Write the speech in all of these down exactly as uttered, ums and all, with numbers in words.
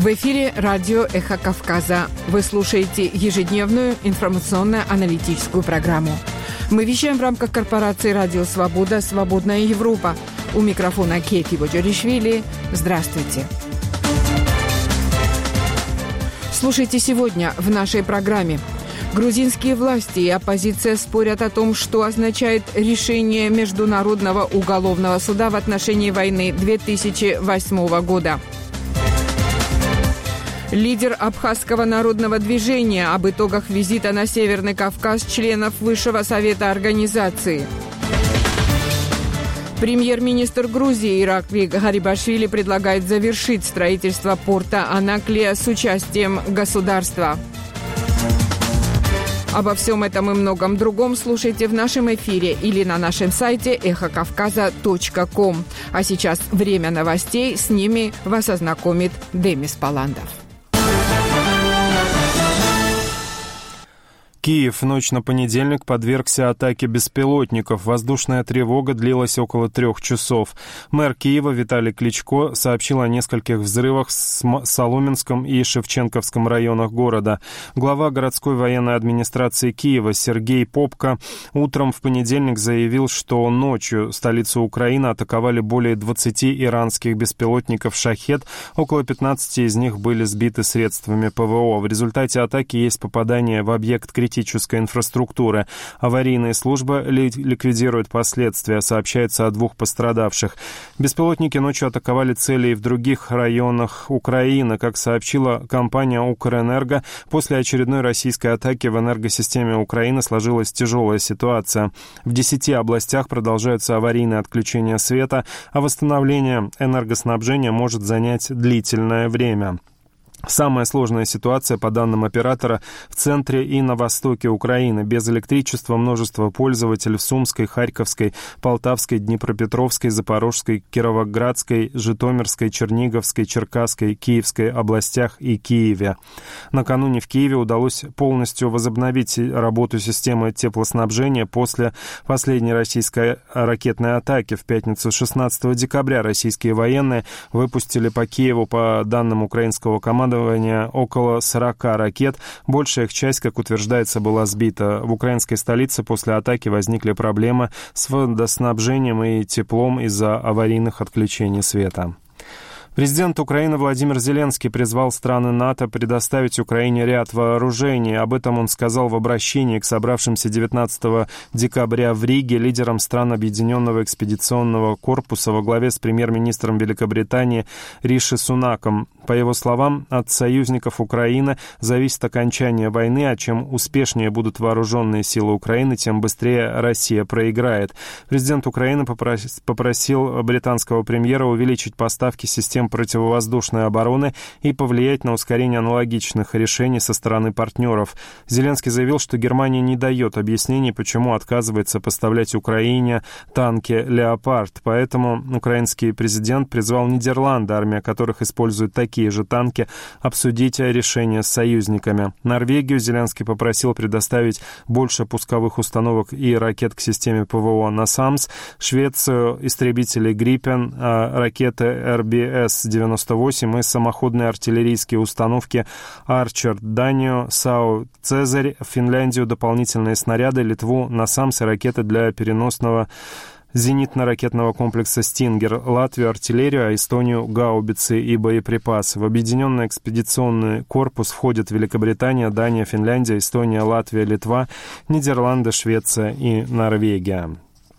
В эфире радио «Эхо Кавказа». Вы слушаете ежедневную информационно-аналитическую программу. Мы вещаем в рамках корпорации «Радио Свобода. Свободная Европа». У микрофона Кейти Боджоришвили. Здравствуйте. Слушайте сегодня в нашей программе. Грузинские власти и оппозиция спорят о том, что означает решение Международного уголовного суда в отношении войны две тысячи восьмого года. Лидер Абхазского народного движения об итогах визита на Северный Кавказ членов Высшего совета организации. Премьер-министр Грузии Иракли Гарибашвили предлагает завершить строительство порта Анаклия с участием государства. Обо всем этом и многом другом слушайте в нашем эфире или на нашем сайте эхо кавказа точка ком. А сейчас время новостей. С ними вас ознакомит Демис Паландов. Киев в ночь на понедельник подвергся атаке беспилотников. Воздушная тревога длилась около трех часов. Мэр Киева Виталий Кличко сообщил о нескольких взрывах в Соломенском и Шевченковском районах города. Глава городской военной администрации Киева Сергей Попко утром в понедельник заявил, что ночью столицу Украины атаковали более двадцати иранских беспилотников «Шахед». Около пятнадцати из них были сбиты средствами ПВО. В результате атаки есть попадание в объект критической инфраструктуры. Аварийные службы ликвидируют последствия. Сообщается о двух пострадавших. Беспилотники ночью атаковали цели и в других районах Украины. Как сообщила компания «Укрэнерго», после очередной российской атаки в энергосистеме Украины сложилась тяжелая ситуация. В десяти областях продолжаются аварийные отключения света, а восстановление энергоснабжения может занять длительное время. Самая сложная ситуация, по данным оператора, в центре и на востоке Украины. Без электричества множество пользователей в Сумской, Харьковской, Полтавской, Днепропетровской, Запорожской, Кировоградской, Житомирской, Черниговской, Черкасской, Киевской областях и Киеве. Накануне в Киеве удалось полностью возобновить работу системы теплоснабжения после последней российской ракетной атаки. В пятницу шестнадцатого декабря российские военные выпустили по Киеву, по данным украинского командования, около сорока ракет. Большая их часть, как утверждается, была сбита. В украинской столице после атаки возникли проблемы с водоснабжением и теплом из-за аварийных отключений света. Президент Украины Владимир Зеленский призвал страны НАТО предоставить Украине ряд вооружений. Об этом он сказал в обращении к собравшимся девятнадцатого декабря в Риге лидерам стран Объединенного экспедиционного корпуса во главе с премьер-министром Великобритании Риши Сунаком. По его словам, от союзников Украины зависит окончание войны, а чем успешнее будут вооруженные силы Украины, тем быстрее Россия проиграет. Президент Украины попросил британского премьера увеличить поставки систем противовоздушной обороны и повлиять на ускорение аналогичных решений со стороны партнеров. Зеленский заявил, что Германия не дает объяснений, почему отказывается поставлять Украине танки «Леопард». Поэтому украинский президент призвал Нидерланды, армия которых использует такие же танки, обсудить решение с союзниками. Норвегию Зеленский попросил предоставить больше пусковых установок и ракет к системе ПВО «Насамс», Швецию истребители «Гриппен», ракеты эр би эс девяносто восемь и самоходные артиллерийские установки «Арчер», Данию САУ «Цезарь», Финляндию дополнительные снаряды, Литву «Насамс» и ракеты для переносного зенитно-ракетного комплекса «Стингер», Латвию артиллерию, а Эстонию гаубицы и боеприпасы. В Объединенный экспедиционный корпус входят Великобритания, Дания, Финляндия, Эстония, Латвия, Литва, Нидерланды, Швеция и Норвегия.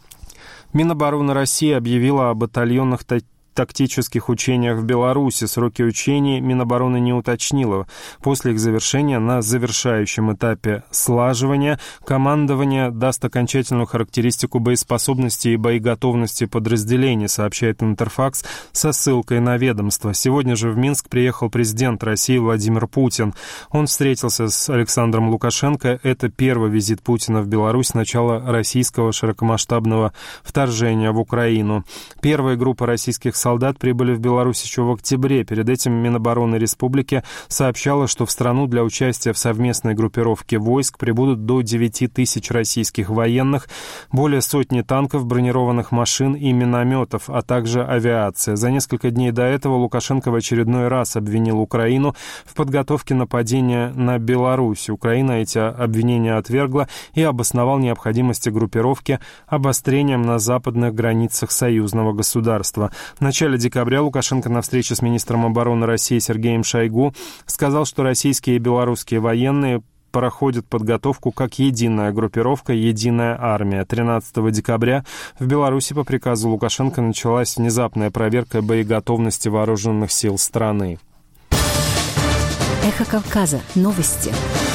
Минобороны России объявила о батальонных тактических учениях в Беларуси. Сроки учений Минобороны не уточнила. После их завершения на завершающем этапе слаживания командование даст окончательную характеристику боеспособности и боеготовности подразделений, сообщает Интерфакс со ссылкой на ведомство. Сегодня же в Минск приехал президент России Владимир Путин. Он встретился с Александром Лукашенко. Это первый визит Путина в Беларусь с начала российского широкомасштабного вторжения в Украину. Первая группа российских солдат солдат прибыли в Беларусь еще в октябре. Перед этим Минобороны республики сообщало, что в страну для участия в совместной группировке войск прибудут до девяти тысяч российских военных, более сотни танков, бронированных машин и минометов, а также авиация. За несколько дней до этого Лукашенко в очередной раз обвинил Украину в подготовке нападения на Беларусь. Украина эти обвинения отвергла и обосновал необходимость группировки обострением на западных границах союзного государства. В начале декабря Лукашенко на встрече с министром обороны России Сергеем Шойгу сказал, что российские и белорусские военные проходят подготовку как единая группировка, единая армия. тринадцатого декабря в Беларуси по приказу Лукашенко началась внезапная проверка боеготовности вооруженных сил страны. Эхо Кавказа. Новости.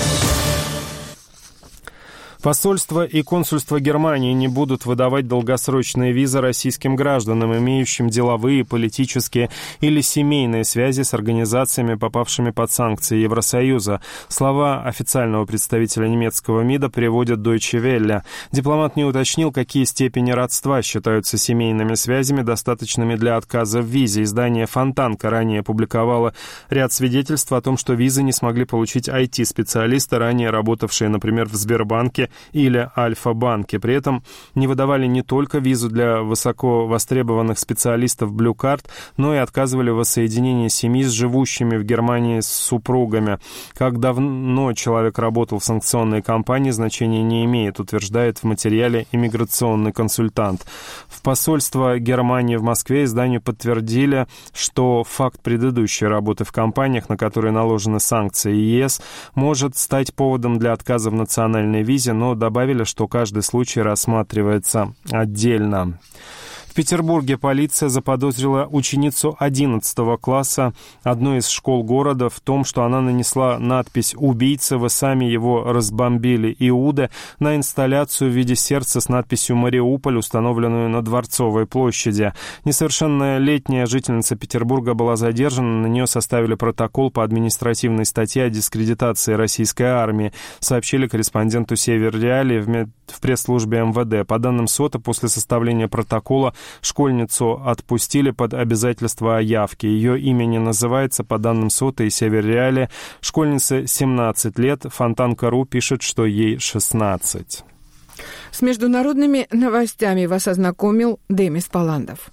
Посольство и консульство Германии не будут выдавать долгосрочные визы российским гражданам, имеющим деловые, политические или семейные связи с организациями, попавшими под санкции Евросоюза. Слова официального представителя немецкого МИДа приводит Deutsche Welle. Дипломат не уточнил, какие степени родства считаются семейными связями, достаточными для отказа в визе. Издание «Фонтанка» ранее опубликовало ряд свидетельств о том, что визы не смогли получить ай ти-специалисты, ранее работавшие, например, в Сбербанке или Альфа-банке. При этом не выдавали не только визу для высоко востребованных специалистов Blue Card, но и отказывали в воссоединении семьи с живущими в Германии с супругами. Как давно человек работал в санкционной кампании, значения не имеет, утверждает в материале иммиграционный консультант. В посольство Германии в Москве изданию подтвердили, что факт предыдущей работы в компаниях, на которые наложены санкции ЕС, может стать поводом для отказа в национальной визе, но добавили, что каждый случай рассматривается отдельно. В Петербурге полиция заподозрила ученицу одиннадцатого класса одной из школ города в том, что она нанесла надпись «Убийца, вы сами его разбомбили, Иуда» на инсталляцию в виде сердца с надписью «Мариуполь», установленную на Дворцовой площади. Несовершеннолетняя жительница Петербурга была задержана, на нее составили протокол по административной статье о дискредитации российской армии, сообщили корреспонденту «Север Реалии» в, в пресс-службе эм вэ дэ. По данным СОТа, после составления протокола школьницу отпустили под обязательство о явке. Ее имя не называется. По данным СОТа и Север Реалии, школьнице семнадцать лет. Фонтанка.ру пишет, что ей шестнадцать. С международными новостями вас ознакомил Демис Паландов.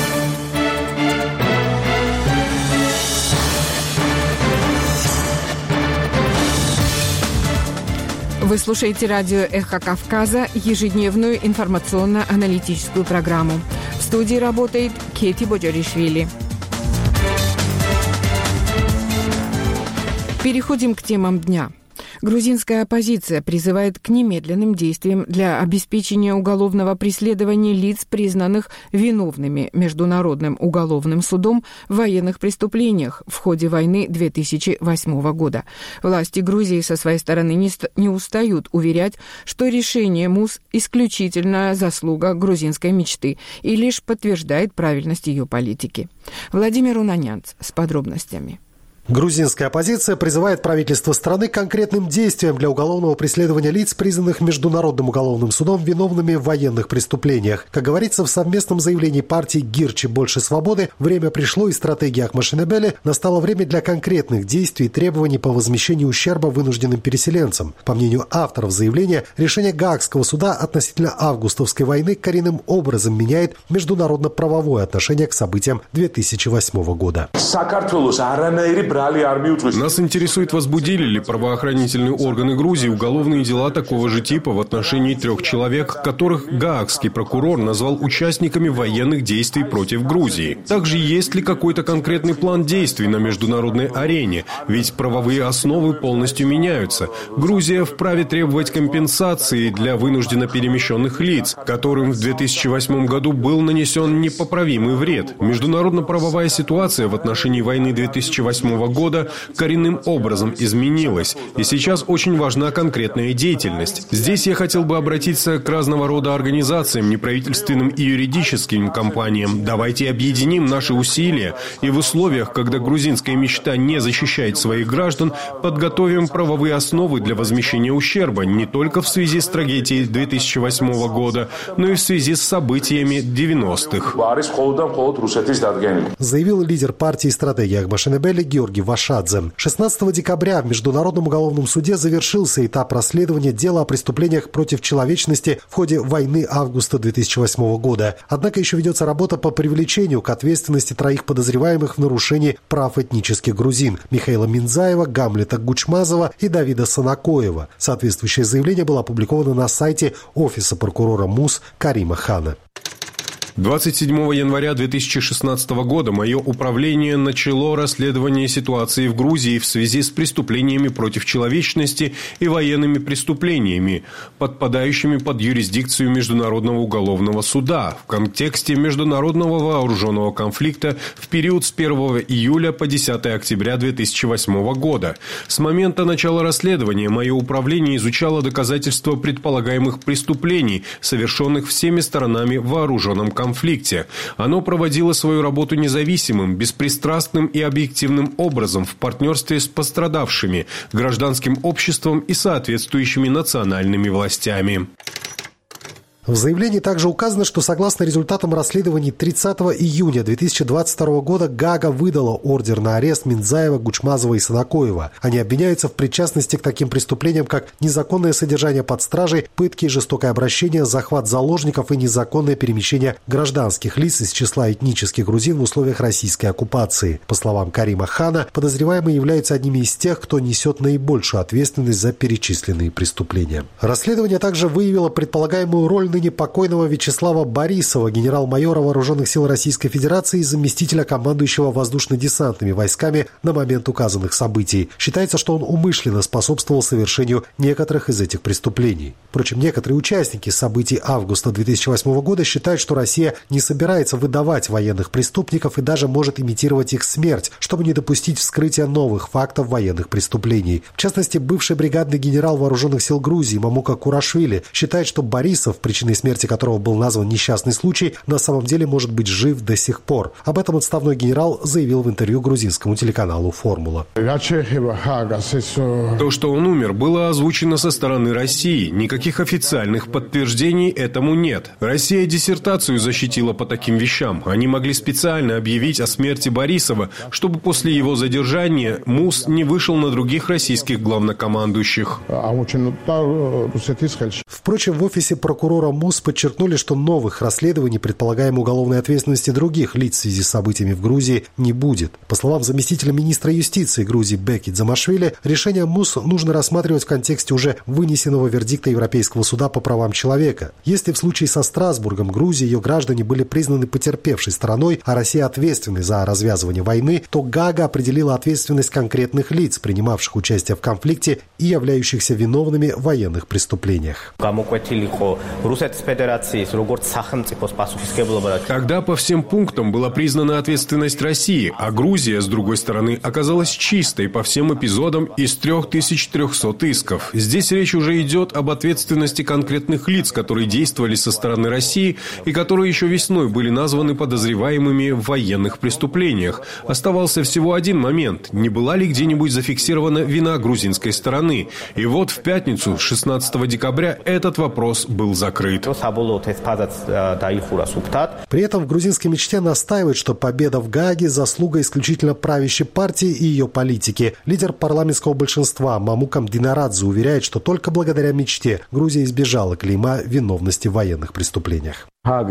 Вы слушаете радио «Эхо Кавказа», ежедневную информационно-аналитическую программу. В студии работает Кети Боджаришвили. Переходим к темам дня. Грузинская оппозиция призывает к немедленным действиям для обеспечения уголовного преследования лиц, признанных виновными Международным уголовным судом в военных преступлениях в ходе войны две тысячи восьмого года. Власти Грузии со своей стороны не, не устают уверять, что решение МУС – исключительно заслуга грузинской мечты и лишь подтверждает правильность ее политики. Владимир Унанянц с подробностями. Грузинская оппозиция призывает правительство страны к конкретным действиям для уголовного преследования лиц, признанных Международным уголовным судом виновными в военных преступлениях. Как говорится в совместном заявлении партии «Гирчи. Больше свободы», время пришло, и стратегии Ахмашинебели настало время для конкретных действий и требований по возмещению ущерба вынужденным переселенцам. По мнению авторов заявления, решение Гаагского суда относительно августовской войны коренным образом меняет международно-правовое отношение к событиям две тысячи восьмого года. Нас интересует, возбудили ли правоохранительные органы Грузии уголовные дела такого же типа в отношении трех человек, которых гаагский прокурор назвал участниками военных действий против Грузии. Также есть ли какой-то конкретный план действий на международной арене, ведь правовые основы полностью меняются. Грузия вправе требовать компенсации для вынужденно перемещенных лиц, которым в две тысячи восьмом году был нанесен непоправимый вред. Международно-правовая ситуация в отношении войны две тысячи восьмого восьмого года коренным образом изменилась, и сейчас очень важна конкретная деятельность. Здесь я хотел бы обратиться к разного рода организациям, неправительственным и юридическим компаниям. Давайте объединим наши усилия и в условиях, когда грузинская мечта не защищает своих граждан, подготовим правовые основы для возмещения ущерба не только в связи с трагедией две тысячи восьмого года, но и в связи с событиями девяностых. Заявил лидер партии «Стратегия Агмашенебели» Георгий Вашадзе. шестнадцатого декабря в Международном уголовном суде завершился этап расследования дела о преступлениях против человечности в ходе войны августа две тысячи восьмого года. Однако еще ведется работа по привлечению к ответственности троих подозреваемых в нарушении прав этнических грузин – Михаила Минзаева, Гамлета Гучмазова и Давида Санакоева. Соответствующее заявление было опубликовано на сайте офиса прокурора МУС Карима Хана. двадцать седьмого января две тысячи шестнадцатого года мое управление начало расследование ситуации в Грузии в связи с преступлениями против человечности и военными преступлениями, подпадающими под юрисдикцию Международного уголовного суда в контексте международного вооруженного конфликта в период с первого июля по десятое октября две тысячи восьмого года. С момента начала расследования мое управление изучало доказательства предполагаемых преступлений, совершенных всеми сторонами в вооруженном конфликте. конфликте. Оно проводило свою работу независимым, беспристрастным и объективным образом в партнерстве с пострадавшими, гражданским обществом и соответствующими национальными властями. В заявлении также указано, что согласно результатам расследований тридцатого июня две тысячи двадцать второго года Гаага выдала ордер на арест Минзаева, Гучмазова и Санакоева. Они обвиняются в причастности к таким преступлениям, как незаконное содержание под стражей, пытки и жестокое обращение, захват заложников и незаконное перемещение гражданских лиц из числа этнических грузин в условиях российской оккупации. По словам Карима Хана, подозреваемые являются одними из тех, кто несет наибольшую ответственность за перечисленные преступления. Расследование также выявило предполагаемую роль ныне покойного Вячеслава Борисова, генерал-майора Вооруженных сил Российской Федерации и заместителя командующего воздушно-десантными войсками на момент указанных событий. Считается, что он умышленно способствовал совершению некоторых из этих преступлений. Впрочем, некоторые участники событий августа две тысячи восьмого года считают, что Россия не собирается выдавать военных преступников и даже может имитировать их смерть, чтобы не допустить вскрытия новых фактов военных преступлений. В частности, бывший бригадный генерал Вооруженных сил Грузии Мамука Курашвили считает, что Борисов, причиной смерти которого был назван несчастный случай, на самом деле может быть жив до сих пор. Об этом отставной генерал заявил в интервью грузинскому телеканалу «Формула». То, что он умер, было озвучено со стороны России. Никаких официальных подтверждений этому нет. Россия диссертацию защитила по таким вещам. Они могли специально объявить о смерти Борисова, чтобы после его задержания МУС не вышел на других российских главнокомандующих. Впрочем, в офисе прокурора МУС подчеркнули, что новых расследований предполагаемой уголовной ответственности других лиц в связи с событиями в Грузии не будет. По словам заместителя министра юстиции Грузии Беки Дзамашвили, решение МУС нужно рассматривать в контексте уже вынесенного вердикта Европейского суда по правам человека. Если в случае со Страсбургом Грузия и ее граждане были признаны потерпевшей стороной, а Россия ответственной за развязывание войны, то Гаага определила ответственность конкретных лиц, принимавших участие в конфликте и являющихся виновными в военных преступлениях. Тогда по всем пунктам была признана ответственность России, а Грузия, с другой стороны, оказалась чистой по всем эпизодам из трех тысяч трехсот исков. Здесь речь уже идет об ответственности конкретных лиц, которые действовали со стороны России и которые еще весной были названы подозреваемыми в военных преступлениях. Оставался всего один момент. Не была ли где-нибудь зафиксирована вина грузинской стороны? И вот в пятницу, шестнадцатого декабря, этот вопрос был закрыт. При этом в грузинской мечте настаивают, что победа в Гааге – заслуга исключительно правящей партии и ее политики. Лидер парламентского большинства Мамука Мдинарадзе уверяет, что только благодаря мечте Грузия избежала клейма виновности в военных преступлениях.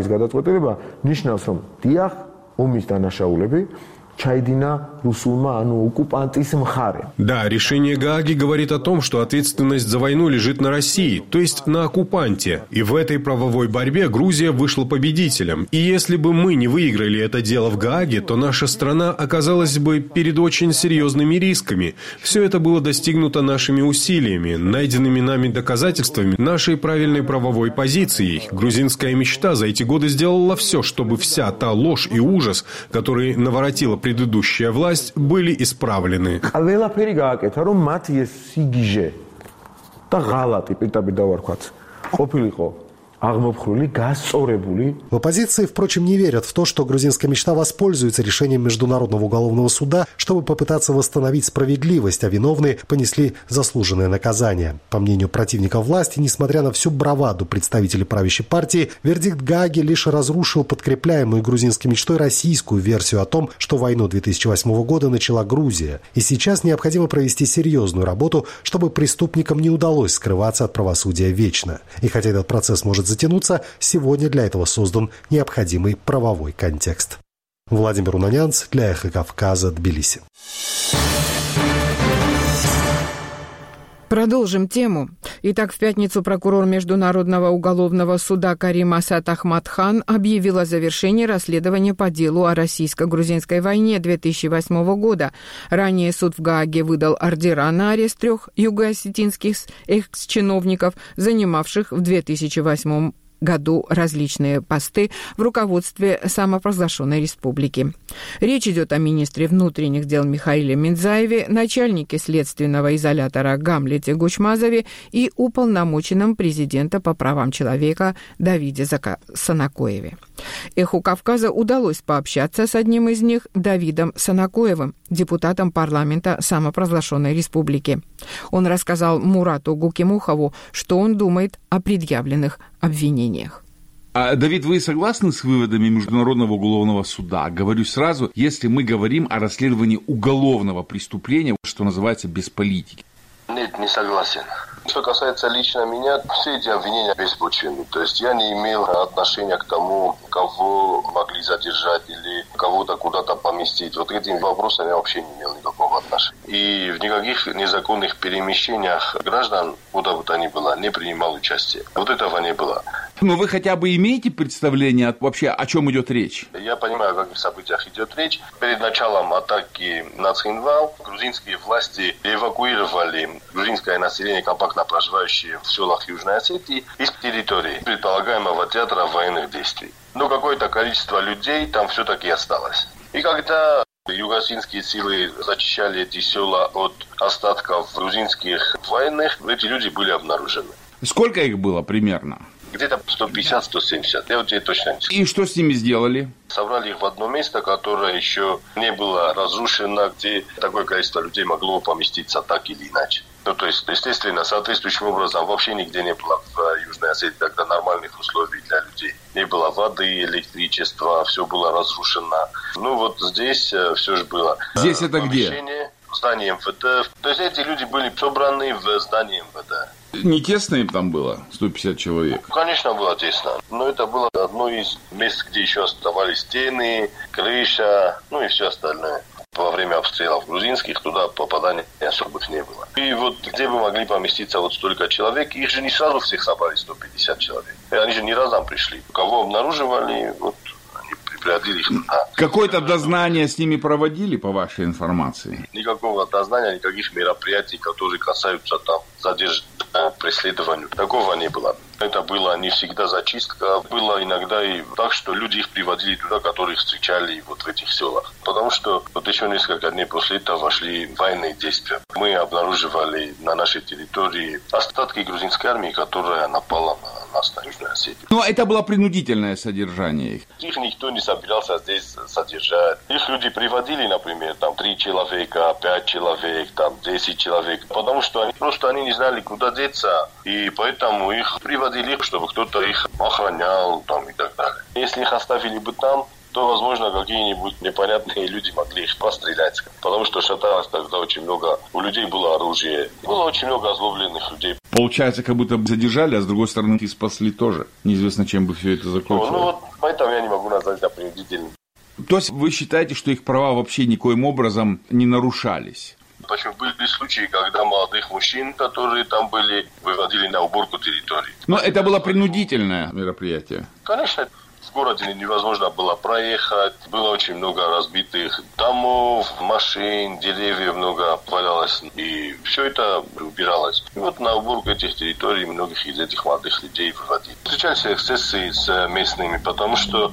Да, решение Гааги говорит о том, что ответственность за войну лежит на России, то есть на оккупанте. И в этой правовой борьбе Грузия вышла победителем. И если бы мы не выиграли это дело в Гааге, то наша страна оказалась бы перед очень серьезными рисками. Все это было достигнуто нашими усилиями, найденными нами доказательствами, нашей правильной правовой позицией. Грузинская мечта за эти годы сделала все, чтобы вся та ложь и ужас, которые наворотила предыдущая власть, были исправлены. В оппозиции, впрочем, не верят в то, что грузинская мечта воспользуется решением Международного уголовного суда, чтобы попытаться восстановить справедливость, а виновные понесли заслуженное наказание. По мнению противников власти, несмотря на всю браваду представителей правящей партии, вердикт Гааги лишь разрушил подкрепляемую грузинской мечтой российскую версию о том, что войну две тысячи восьмого года начала Грузия. И сейчас необходимо провести серьезную работу, чтобы преступникам не удалось скрываться от правосудия вечно. И хотя этот процесс может затянуться, сегодня для этого создан необходимый правовой контекст. Владимир Унанянц для «Эхо Кавказа», Тбилиси. Продолжим тему. Итак, в пятницу прокурор Международного уголовного суда Карим Асад Ахмадхан объявил о завершении расследования по делу о российско-грузинской войне две тысячи восьмого года. Ранее суд в Гааге выдал ордера на арест трех юго-осетинских экс-чиновников, занимавших в две тысячи восьмом году различные посты в руководстве самопровозглашенной республики. Речь идет о министре внутренних дел Михаиле Минзаеве, начальнике следственного изолятора Гамлете Гучмазове и уполномоченном президента по правам человека Давиде Санакоеве. «Эху Кавказа» удалось пообщаться с одним из них, Давидом Санакоевым, депутатом парламента самопровозглашенной республики. Он рассказал Мурату Гукимухову, что он думает о предъявленных обвинениях. А, Давид, вы согласны с выводами Международного уголовного суда? Говорю сразу, если мы говорим о расследовании уголовного преступления, что называется, без политики. Нет, не согласен. Что касается лично меня, все эти обвинения беспочвенны. То есть я не имел отношения к тому, кого могли задержать или кого-то куда-то поместить. Вот к этим вопросам я вообще не имел никакого отношения. И в никаких незаконных перемещениях граждан, куда бы то ни было, не принимал участие. Вот этого не было. Но вы хотя бы имеете представление вообще, о чем идет речь? Я понимаю, о каких событиях идет речь. Перед началом атаки на Цхинвал грузинские власти эвакуировали грузинское население, компактно проживающее в селах Южной Осетии, из территории предполагаемого театра военных действий. Но какое-то количество людей там все-таки осталось. И когда юго-осетинские силы зачищали эти села от остатков грузинских военных, эти люди были обнаружены. Сколько их было примерно? Где-то сто пятьдесят - сто семьдесят. Я вот тебе точно не скажу. И что с ними сделали? Собрали их в одно место, которое еще не было разрушено, где такое количество людей могло поместиться так или иначе. Ну, то есть, естественно, соответствующим образом вообще нигде не было в Южной Осетии тогда нормальных условий для людей. Не было воды, электричества, все было разрушено. Ну, вот здесь все же было. Здесь это где? В здании эм вэ дэ. То есть, эти люди были собраны в здании эм вэ дэ. Не тесно им там было, сто пятьдесят человек? Конечно, было тесно. Но это было одно из мест, где еще оставались стены, крыша, ну и все остальное. Во время обстрелов грузинских туда попаданий особых не было. И вот где бы могли поместиться вот столько человек, их же не сразу всех собрали, сто пятьдесят человек. И они же не разом пришли. Кого обнаруживали, вот они приходили их туда. Какое-то дознание с ними проводили, по вашей информации? Никакого дознания, никаких мероприятий, которые касаются там задержания, преследованию. Такого не было. Это было не всегда зачистка. Было иногда и так, что люди их приводили туда, которых встречали вот в этих селах. Потому что вот еще несколько дней после этого вошли военные действия. Мы обнаруживали на нашей территории остатки грузинской армии, которая напала на нас, на Южную Осетию. Но это было принудительное содержание их. Их никто не собирался здесь содержать. Их люди приводили, например, там три человека, пять человек, там десять человек. Потому что они просто они не знали, куда деться. И поэтому их приводили, чтобы кто-то их охранял там, и так далее. Если их оставили бы там, то, возможно, какие-нибудь непонятные люди могли их пострелять. Потому что шаталось тогда очень много. У людей было оружие. Было очень много озлобленных людей. Получается, как будто задержали, а с другой стороны и спасли тоже. Неизвестно, чем бы все это закончилось. Ну, ну вот поэтому я не могу назвать это принудительным. То есть вы считаете, что их права вообще никоим образом не нарушались? Почему были случаи, когда молодых мужчин, которые там были, выводили на уборку территории. Но это было принудительное мероприятие. Конечно. В городе невозможно было проехать. Было очень много разбитых домов, машин, деревьев много валялось. И все это убиралось. И вот на уборку этих территорий многих из этих молодых людей выводили. Встречались эксцессы с местными, потому что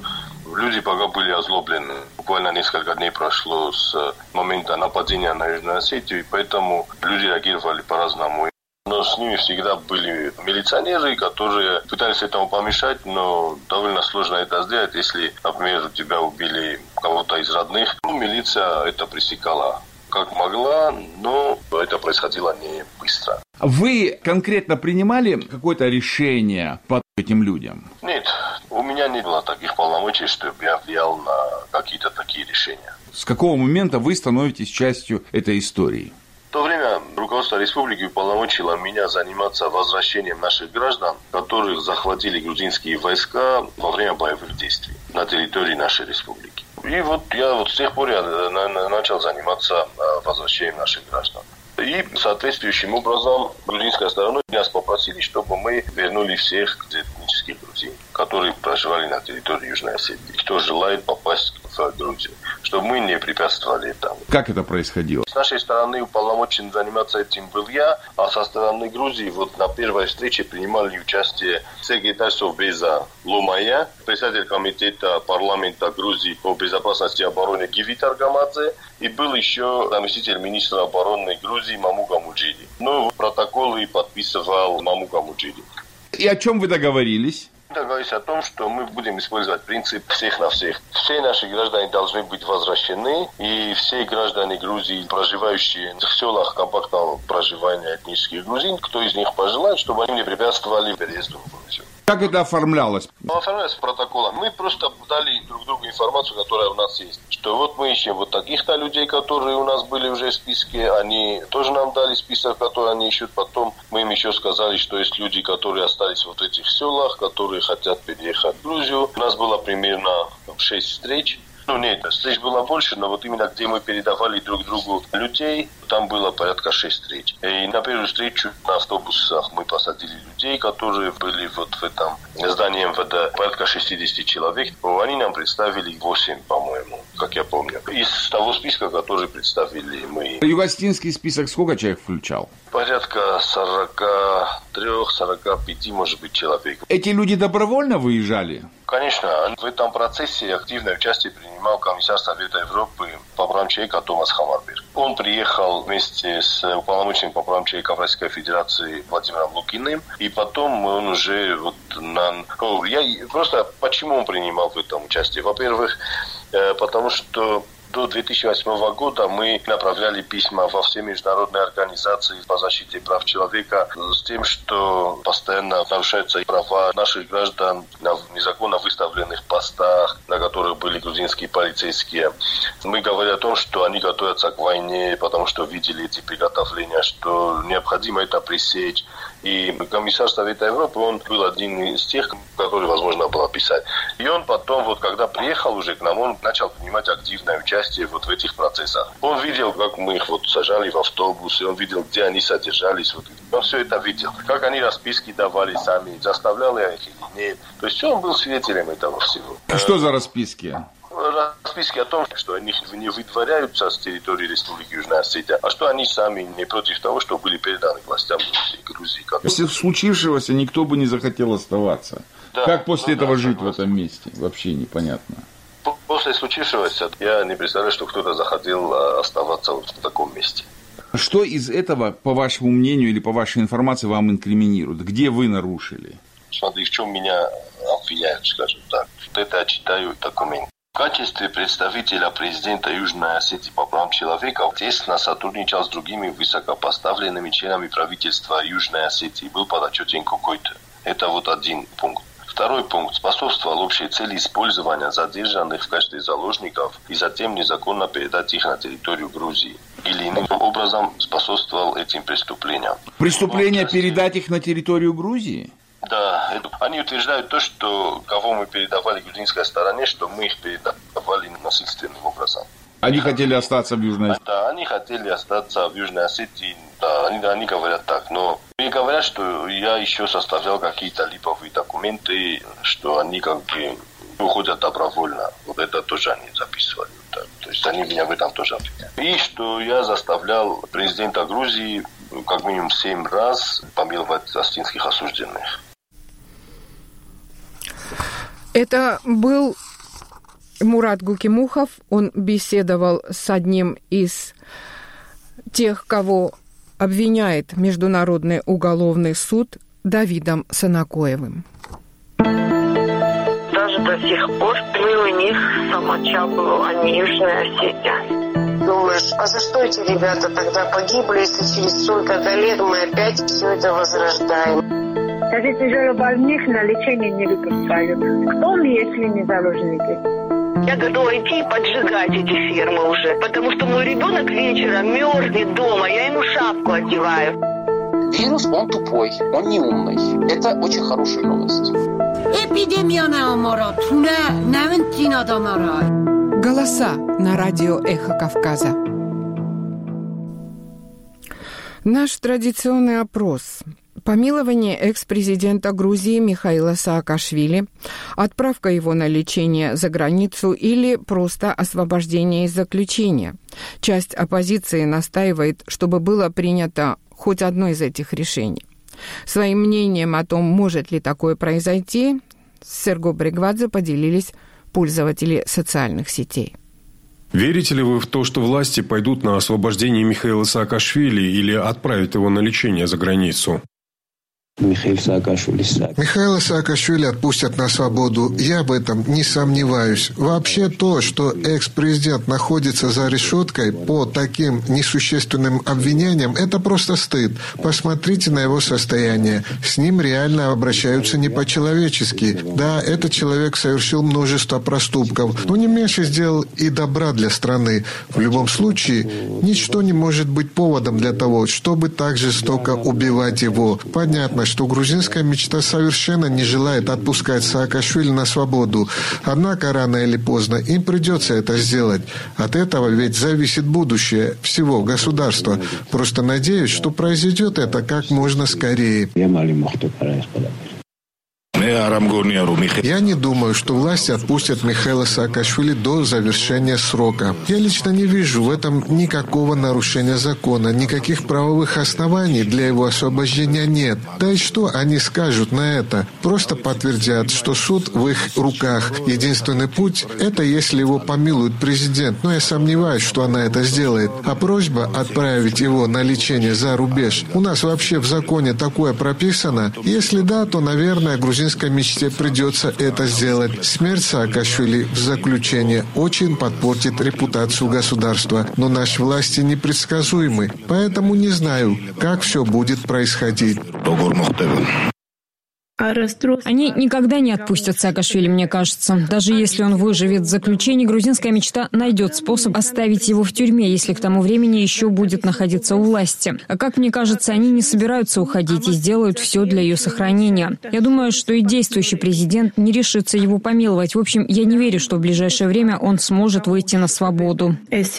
Люди пока были озлоблены. Буквально несколько дней прошло с момента нападения на Южную Осетию, и поэтому люди реагировали по-разному. Но с ними всегда были милиционеры, которые пытались этому помешать, но довольно сложно это сделать, если, например, у тебя убили кого-то из родных. Ну, милиция это пресекала как могла, но это происходило не быстро. Вы конкретно принимали какое-то решение по этим людям? Нет, у меня не было таких полномочий, чтобы я влиял на какие-то такие решения. С какого момента вы становитесь частью этой истории? В то время руководство республики уполномочило меня заниматься возвращением наших граждан, которых захватили грузинские войска во время боевых действий на территории нашей республики. И вот я вот с тех пор я начал заниматься возвращением наших граждан. И соответствующим образом грузинская сторона нас попросили, чтобы мы вернули всех этнических грузин, которые проживали на территории Южной Осетии, кто желает попасть в Грузию, чтобы мы не препятствовали этому. Как это происходило? С нашей стороны уполномочен заниматься этим был я, а со стороны Грузии вот на первой встрече принимали участие секретарь Совбеза Лумая, председатель комитета парламента Грузии по безопасности и обороне Гивит Аргамадзе, и был еще заместитель министра обороны Грузии Мамука Муджиди. Ну, протоколы подписывал Мамука Муджиди. И о чем вы договорились? Договорились о том, что мы будем использовать принцип всех на всех. Все наши граждане должны быть возвращены, и все граждане Грузии, проживающие в селах компактного проживания этнических грузин, кто из них пожелает, чтобы они не препятствовали переезду в Грузию. Как это оформлялось? Оформлялось протоколом. Мы просто дали друг другу информацию, которая у нас есть. Что вот мы ищем вот таких-то людей, которые у нас были уже в списке. Они тоже нам дали список, который они ищут. Потом мы им еще сказали, что есть люди, которые остались вот в этих селах, которые хотят переехать в Грузию. У нас было примерно шесть встреч. Ну нет, встреч было больше, но вот именно где мы передавали друг другу людей, там было порядка шесть встреч. И на первую встречу на автобусах мы посадили людей, которые были вот в этом здании эм вэ дэ, порядка шестьдесят человек. Они нам представили восемь, по-моему, как я помню. Из того списка, который представили мы. Югостинский список сколько человек включал? Порядка сорок три сорок пять, может быть, человек. Эти люди добровольно выезжали? Конечно, в этом процессе активное участие принимал комиссар Совета Европы по правам человека Томас Хамарберг. Он приехал вместе с уполномоченным по правам человека в Российской Федерации Владимиром Лукиным, и потом он уже вот на... Ну, я просто почему он принимал в этом участие? Во-первых, потому что до две тысячи восьмого года мы направляли письма во все международные организации по защите прав человека с тем, что постоянно нарушаются права наших граждан на незаконно выставленных постах, на которых были грузинские полицейские. Мы говорили о том, что они готовятся к войне, потому что видели эти приготовления, что необходимо это пресечь. И комиссар Совета Европы, он был один из тех, который возможно было писать. И он потом, вот когда приехал уже к нам, он начал принимать активное участие вот в этих процессах. Он видел, как мы их вот сажали в автобусы, он видел, где они содержались. Вот. Он все это видел. Как они расписки давали сами, заставляли их или нет. То есть он был свидетелем этого всего. Что за расписки? Расписки о том, что они не выдворяются с территории Республики Южная Осетия, а что они сами не против того, что были переданы властям Грузии. Если случившегося никто бы не захотел оставаться. Да, как после ну, этого да, жить согласен. В этом месте? Вообще непонятно. После случившегося я не представляю, что кто-то захотел оставаться вот в таком месте. Что из этого, по вашему мнению или по вашей информации, вам инкриминируют? Где вы нарушили? Смотри, в чем меня обвиняют, скажем так. Это я читаю документ. В качестве представителя президента Южной Осетии по правам человека тесно сотрудничал с другими высокопоставленными членами правительства Южной Осетии. Был подотчетен какой-то. Это вот один пункт. Второй пункт. Способствовал общей цели использования задержанных в качестве заложников и затем незаконно передать их на территорию Грузии. Или иным образом способствовал этим преступлениям. Преступление передать их на территорию Грузии? Да, они утверждают то, что кого мы передавали грузинской стороне, что мы их передавали насильственным образом. Они хотели остаться в Южной Осетии? Да, они хотели остаться в Южной Осетии, да, они, они говорят так, но они говорят, что я еще составлял какие-то липовые документы, что они как бы уходят добровольно. Вот это тоже они записывали. Да. То есть они меня в этом тоже обвиняют. И что я заставлял президента Грузии как минимум семь раз помиловать остинских осужденных. Это был Мурат Гукимухов, он беседовал с одним из тех, кого обвиняет Международный уголовный суд, Давидом Санакоевым. Даже до сих пор мы у них Самачаблу, а не Южная Осетия. Думаешь, а за что эти ребята тогда погибли, если через столько-то лет мы опять все это возрождаем? Даже тяжелобольных на лечение не выпускают. Кто мы, если не заложники? Я готова идти и поджигать эти фермы уже, потому что мой ребенок вечером мерзнет дома, я ему шапку одеваю. Вирус, он тупой, он не умный. Это очень хорошая новость. Голоса на радио «Эхо Кавказа». Наш традиционный опрос. Помилование экс-президента Грузии Михаила Саакашвили, отправка его на лечение за границу или просто освобождение из заключения. Часть оппозиции настаивает, чтобы было принято хоть одно из этих решений. Своим мнением о том, может ли такое произойти, с Серго Бригвадзе поделились пользователи социальных сетей. Верите ли вы в то, что власти пойдут на освобождение Михаила Саакашвили или отправят его на лечение за границу? Михаила Саакашвили отпустят на свободу. Я в этом не сомневаюсь. Вообще то, что экс-президент находится за решеткой по таким несущественным обвинениям, это просто стыд. Посмотрите на его состояние. С ним реально обращаются не по-человечески. Да, этот человек совершил множество проступков, но не меньше сделал и добра для страны. В любом случае, ничто не может быть поводом для того, чтобы так жестоко убивать его. Понятно, что грузинская мечта совершенно не желает отпускать Саакашвили на свободу. Однако рано или поздно им придется это сделать. От этого ведь зависит будущее всего государства. Просто надеюсь, что произойдет это как можно скорее. Я не думаю, что власти отпустят Михаила Саакашвили до завершения срока. Я лично не вижу в этом никакого нарушения закона, никаких правовых оснований для его освобождения нет. Да и что они скажут на это? Просто подтвердят, что суд в их руках. Единственный путь – это если его помилует президент, но я сомневаюсь, что она это сделает. А просьба отправить его на лечение за рубеж, у нас вообще в законе такое прописано? Если да, то, наверное, грузинская мечте придется это сделать. Смерть Саакашвили в заключение очень подпортит репутацию государства. Но наши власти непредсказуемы, поэтому не знаю, как все будет происходить. Они никогда не отпустят Саакашвили, мне кажется. Даже если он выживет в заключении, грузинская мечта найдет способ оставить его в тюрьме, если к тому времени еще будет находиться у власти. А как мне кажется, они не собираются уходить и сделают все для ее сохранения. Я думаю, что и действующий президент не решится его помиловать. В общем, я не верю, что в ближайшее время он сможет выйти на свободу.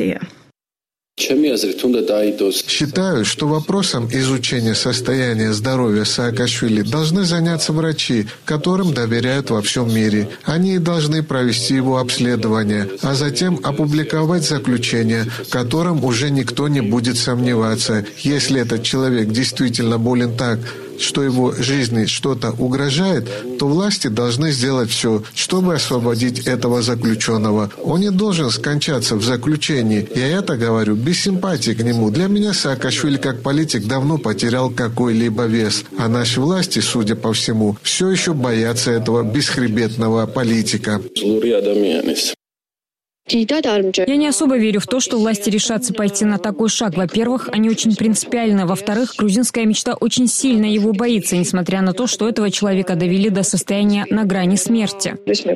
Считаю, что вопросом изучения состояния здоровья Саакашвили должны заняться врачи, которым доверяют во всем мире. Они должны провести его обследование, а затем опубликовать заключение, в котором уже никто не будет сомневаться. Если этот человек действительно болен так, что его жизни что-то угрожает, то власти должны сделать все, чтобы освободить этого заключенного. Он не должен скончаться в заключении. Я это говорю без симпатии к нему. Для меня Саакашвили как политик давно потерял какой-либо вес. А наши власти, судя по всему, все еще боятся этого бесхребетного политика. Я не особо верю в то, что власти решатся пойти на такой шаг. Во-первых, они очень принципиальны. Во-вторых, грузинская мечта очень сильно его боится, несмотря на то, что этого человека довели до состояния на грани смерти.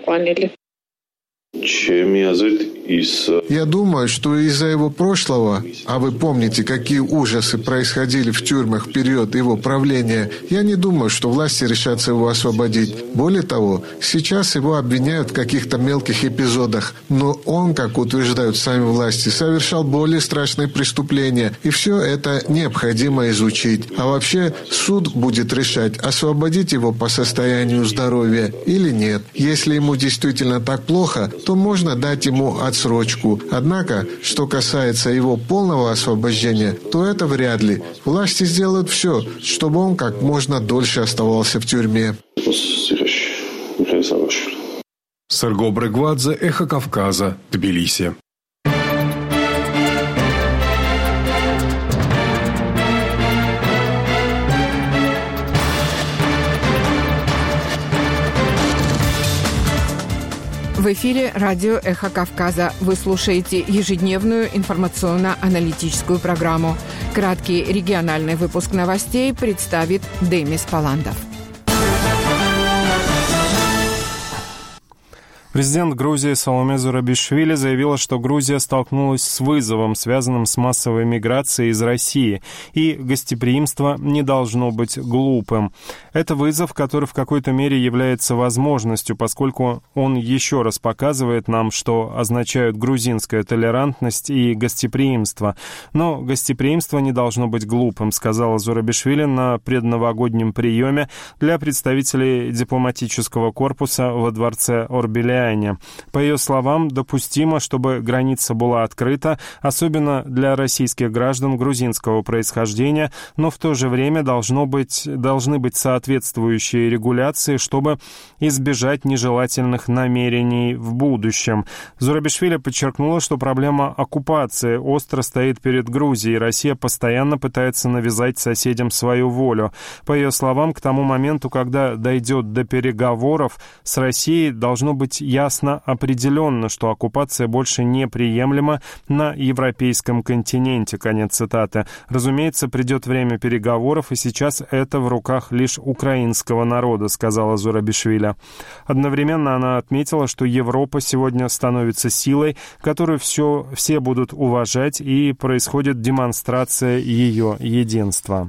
Я думаю, что из-за его прошлого, а вы помните, какие ужасы происходили в тюрьмах в период его правления, я не думаю, что власти решатся его освободить. Более того, сейчас его обвиняют в каких-то мелких эпизодах, но он, как утверждают сами власти, совершал более страшные преступления, и все это необходимо изучить. А вообще суд будет решать, освободить его по состоянию здоровья или нет. Если ему действительно так плохо, то можно дать ему отсрочку. Однако, что касается его полного освобождения, то это вряд ли. Власти сделают все, чтобы он как можно дольше оставался в тюрьме. Серго Брегвадзе, Эхо Кавказа, Тбилиси. В эфире радио «Эхо Кавказа». Вы слушаете ежедневную информационно-аналитическую программу. Краткий региональный выпуск новостей представит Демис Паландов. Президент Грузии Саломе Зурабишвили заявила, что Грузия столкнулась с вызовом, связанным с массовой миграцией из России, и гостеприимство не должно быть глупым. Это вызов, который в какой-то мере является возможностью, поскольку он еще раз показывает нам, что означают грузинская толерантность и гостеприимство. Но гостеприимство не должно быть глупым, сказала Зурабишвили на предновогоднем приеме для представителей дипломатического корпуса во дворце Орбеляне. По ее словам, допустимо, чтобы граница была открыта, особенно для российских граждан грузинского происхождения, но в то же время должно быть, должны быть соответствующие регуляции, чтобы избежать нежелательных намерений в будущем. Зурабишвили подчеркнула, что проблема оккупации остро стоит перед Грузией. Россия постоянно пытается навязать соседям свою волю. По ее словам, к тому моменту, когда дойдет до переговоров с Россией, должно быть ясно определенно, что оккупация больше неприемлема на европейском континенте. Конец цитаты. Разумеется, придет время переговоров, и сейчас это в руках лишь украинского народа, сказала Зурабишвили. Одновременно она отметила, что Европа сегодня становится силой, которую все, все будут уважать, и происходит демонстрация ее единства.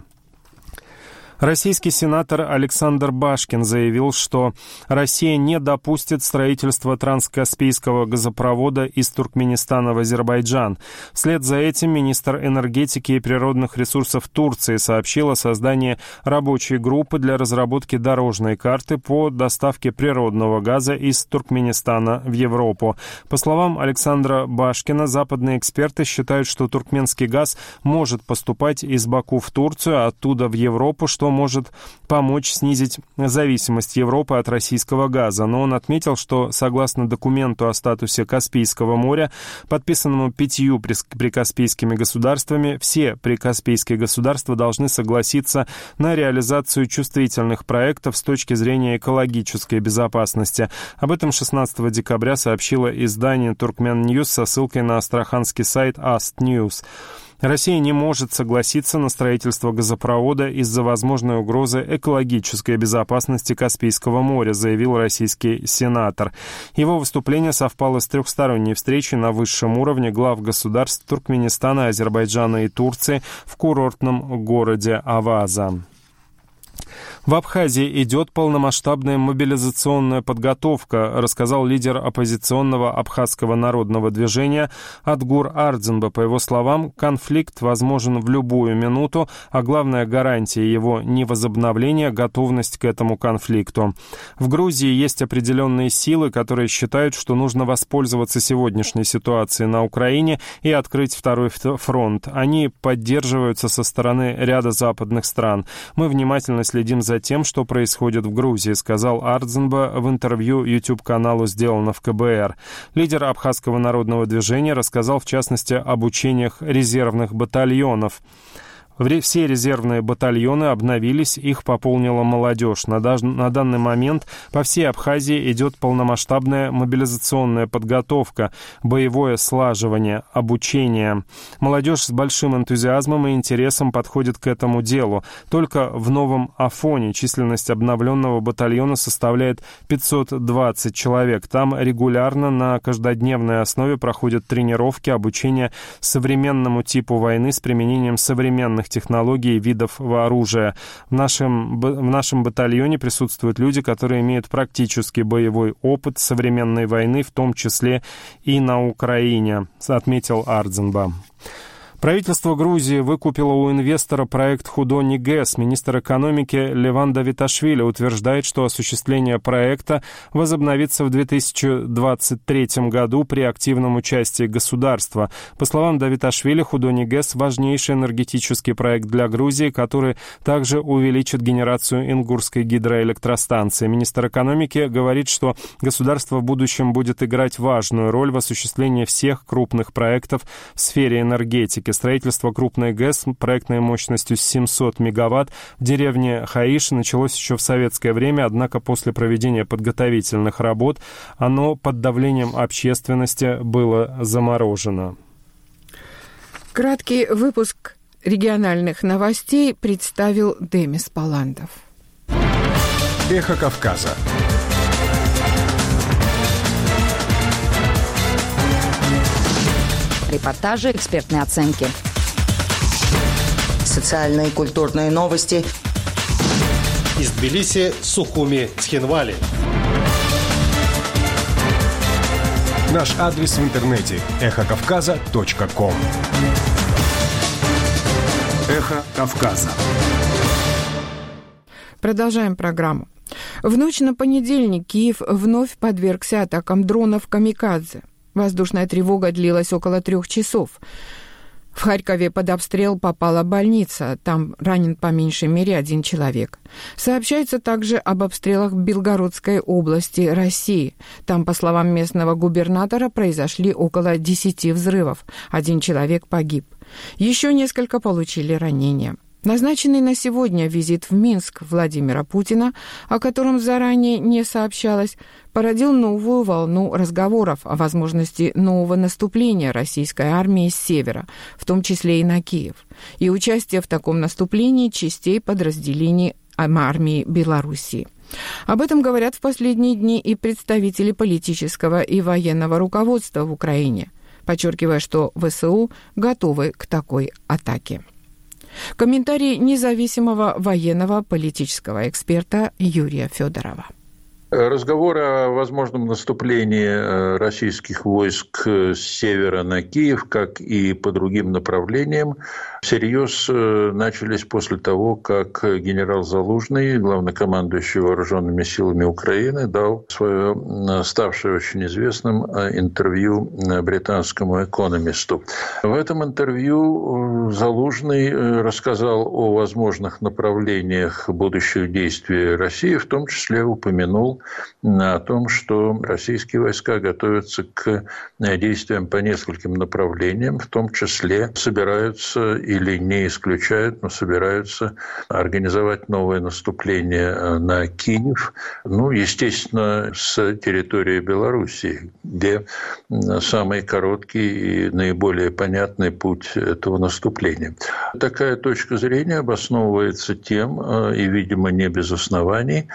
Российский сенатор Александр Башкин заявил, что Россия не допустит строительства транскаспийского газопровода из Туркменистана в Азербайджан. Вслед за этим министр энергетики и природных ресурсов Турции сообщил о создании рабочей группы для разработки дорожной карты по доставке природного газа из Туркменистана в Европу. По словам Александра Башкина, западные эксперты считают, что туркменский газ может поступать из Баку в Турцию, а оттуда в Европу, что может помочь снизить зависимость Европы от российского газа. Но он отметил, что согласно документу о статусе Каспийского моря, подписанному пятью прикаспийскими государствами, все прикаспийские государства должны согласиться на реализацию чувствительных проектов с точки зрения экологической безопасности. Об этом шестнадцатого декабря сообщило издание Turkmen News со ссылкой на астраханский сайт Ast News. Россия не может согласиться на строительство газопровода из-за возможной угрозы экологической безопасности Каспийского моря, заявил российский сенатор. Его выступление совпало с трехсторонней встречей на высшем уровне глав государств Туркменистана, Азербайджана и Турции в курортном городе Аваза. В Абхазии идет полномасштабная мобилизационная подготовка, рассказал лидер оппозиционного абхазского народного движения Адгур Ардзинба. По его словам, конфликт возможен в любую минуту, а главная гарантия его невозобновления – готовность к этому конфликту. В Грузии есть определенные силы, которые считают, что нужно воспользоваться сегодняшней ситуацией на Украине и открыть второй фронт. Они поддерживаются со стороны ряда западных стран. Мы внимательно следим за тем, что происходит в Грузии, сказал Ардзинба в интервью YouTube-каналу «Сделано в ка бэ эр». Лидер Абхазского народного движения рассказал, в частности, об учениях резервных батальонов. Все резервные батальоны обновились, их пополнила молодежь. На, дан- на данный момент по всей Абхазии идет полномасштабная мобилизационная подготовка, боевое слаживание, обучение. Молодежь с большим энтузиазмом и интересом подходит к этому делу. Только в Новом Афоне численность обновленного батальона составляет пятьсот двадцать человек. Там регулярно на каждодневной основе проходят тренировки, обучение современному типу войны с применением современных технологий и видов оружия. В нашем, в нашем батальоне присутствуют люди, которые имеют практический боевой опыт современной войны, в том числе и на Украине, отметил Ардзинба. Правительство Грузии выкупило у инвестора проект Худони ГЭС. Министр экономики Леван Давиташвили утверждает, что осуществление проекта возобновится в две тысячи двадцать третьем году при активном участии государства. По словам Давиташвили, Худони ГЭС – важнейший энергетический проект для Грузии, который также увеличит генерацию Ингурской гидроэлектростанции. Министр экономики говорит, что государство в будущем будет играть важную роль в осуществлении всех крупных проектов в сфере энергетики. Строительство крупной ГЭС проектной мощностью семьсот мегаватт в деревне Хаиш началось еще в советское время, однако после проведения подготовительных работ оно под давлением общественности было заморожено. Краткий выпуск региональных новостей представил Демис Паландов. Эхо Кавказа. Репортажи, экспертные оценки. Социальные и культурные новости. Из Тбилиси, Сухуми, Цхинвали. Наш адрес в интернете – эхо кавказа точка ком. Эхо Кавказа. Продолжаем программу. В ночь на понедельник Киев вновь подвергся атакам дронов «Камикадзе». Воздушная тревога длилась около трех часов. В Харькове под обстрел попала больница. Там ранен по меньшей мере один человек. Сообщается также об обстрелах в Белгородской области России. Там, по словам местного губернатора, произошли около десяти взрывов. Один человек погиб. Еще несколько получили ранения. Назначенный на сегодня визит в Минск Владимира Путина, о котором заранее не сообщалось, породил новую волну разговоров о возможности нового наступления российской армии с севера, в том числе и на Киев, и участие в таком наступлении частей подразделений армии Белоруссии. Об этом говорят в последние дни и представители политического и военного руководства в Украине, подчеркивая, что ВСУ готовы к такой атаке. Комментарий независимого военного политического эксперта Юрия Федорова. Разговоры о возможном наступлении российских войск с севера на Киев, как и по другим направлениям, всерьез начались после того, как генерал Залужный, главнокомандующий вооруженными силами Украины, дал свое ставшее очень известным интервью британскому экономисту. В этом интервью Залужный рассказал о возможных направлениях будущих действий России, в том числе упомянул о том, что российские войска готовятся к действиям по нескольким направлениям, в том числе собираются или не исключают, но собираются организовать новое наступление на Киев, ну, естественно, с территории Белоруссии, где самый короткий и наиболее понятный путь этого наступления. Такая точка зрения обосновывается тем, и, видимо, не без оснований,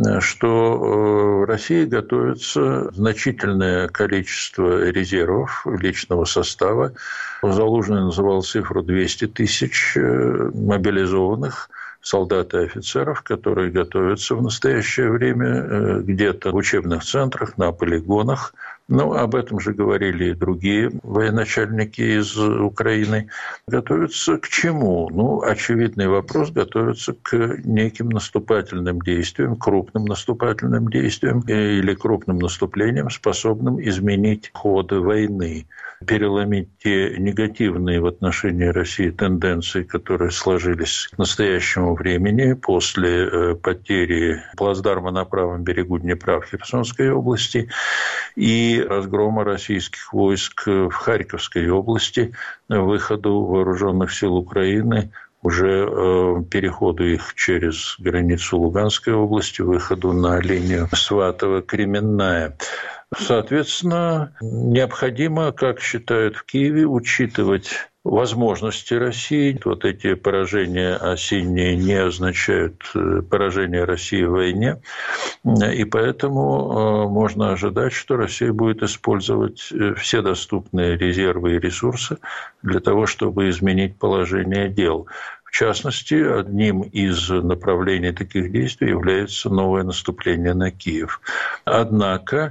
что в России готовится значительное количество резервов личного состава. Залужный называл цифру двести тысяч мобилизованных солдат и офицеров, которые готовятся в настоящее время где-то в учебных центрах, на полигонах. Ну, об этом же говорили и другие военачальники из Украины. Готовятся к чему? Ну, очевидный вопрос, готовятся к неким наступательным действиям, крупным наступательным действиям или крупным наступлениям, способным изменить ход войны, переломить те негативные в отношении России тенденции, которые сложились к настоящему времени после потери плацдарма на правом берегу Днепра в Херсонской области и разгрома российских войск в Харьковской области, выходу вооруженных сил Украины, уже э, переходу их через границу Луганской области, выходу на линию Сватово-Кременная. Соответственно, необходимо, как считают в Киеве, учитывать возможности России. Вот эти поражения осенние не означают поражение России в войне, и поэтому можно ожидать, что Россия будет использовать все доступные резервы и ресурсы для того, чтобы изменить положение дел. В частности, одним из направлений таких действий является новое наступление на Киев. Однако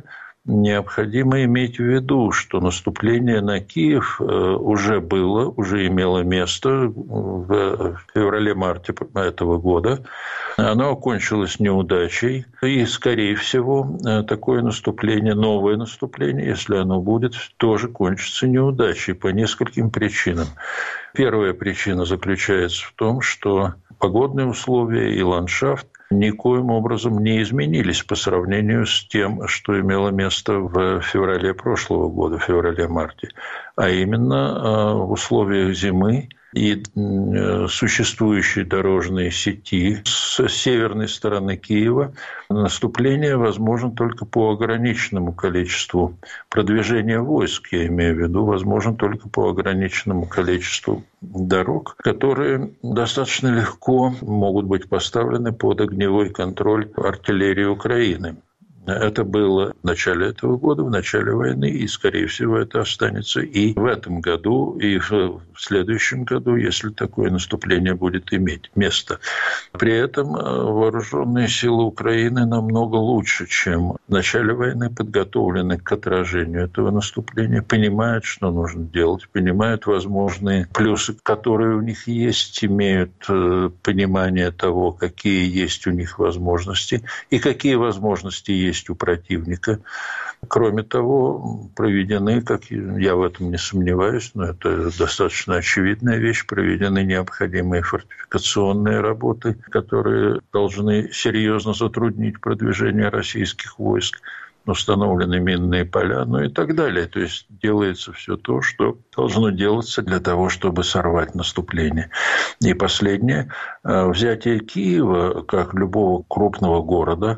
необходимо иметь в виду, что наступление на Киев уже было, уже имело место в феврале-марте этого года. Оно окончилось неудачей. И, скорее всего, такое наступление, новое наступление, если оно будет, тоже кончится неудачей по нескольким причинам. Первая причина заключается в том, что погодные условия и ландшафт никоим образом не изменились по сравнению с тем, что имело место в феврале прошлого года, феврале-марте, а именно в условиях зимы и существующей дорожной сети с северной стороны Киева наступление возможно только по ограниченному количеству продвижения войск, я имею в виду, возможно только по ограниченному количеству дорог, которые достаточно легко могут быть поставлены под огневой контроль артиллерии Украины. Это было в начале этого года, в начале войны, и, скорее всего, это останется и в этом году, и в следующем году, если такое наступление будет иметь место. При этом вооруженные силы Украины намного лучше, чем в начале войны, подготовлены к отражению этого наступления, понимают, что нужно делать, понимают возможные плюсы, которые у них есть, имеют понимание того, какие есть у них возможности и какие возможности есть у противника. Кроме того, проведены, как я в этом не сомневаюсь, но это достаточно очевидная вещь, проведены необходимые фортификационные работы, которые должны серьезно затруднить продвижение российских войск, установлены минные поля, ну и так далее. То есть делается все то, что должно делаться для того, чтобы сорвать наступление. И последнее. Взятие Киева, как любого крупного города,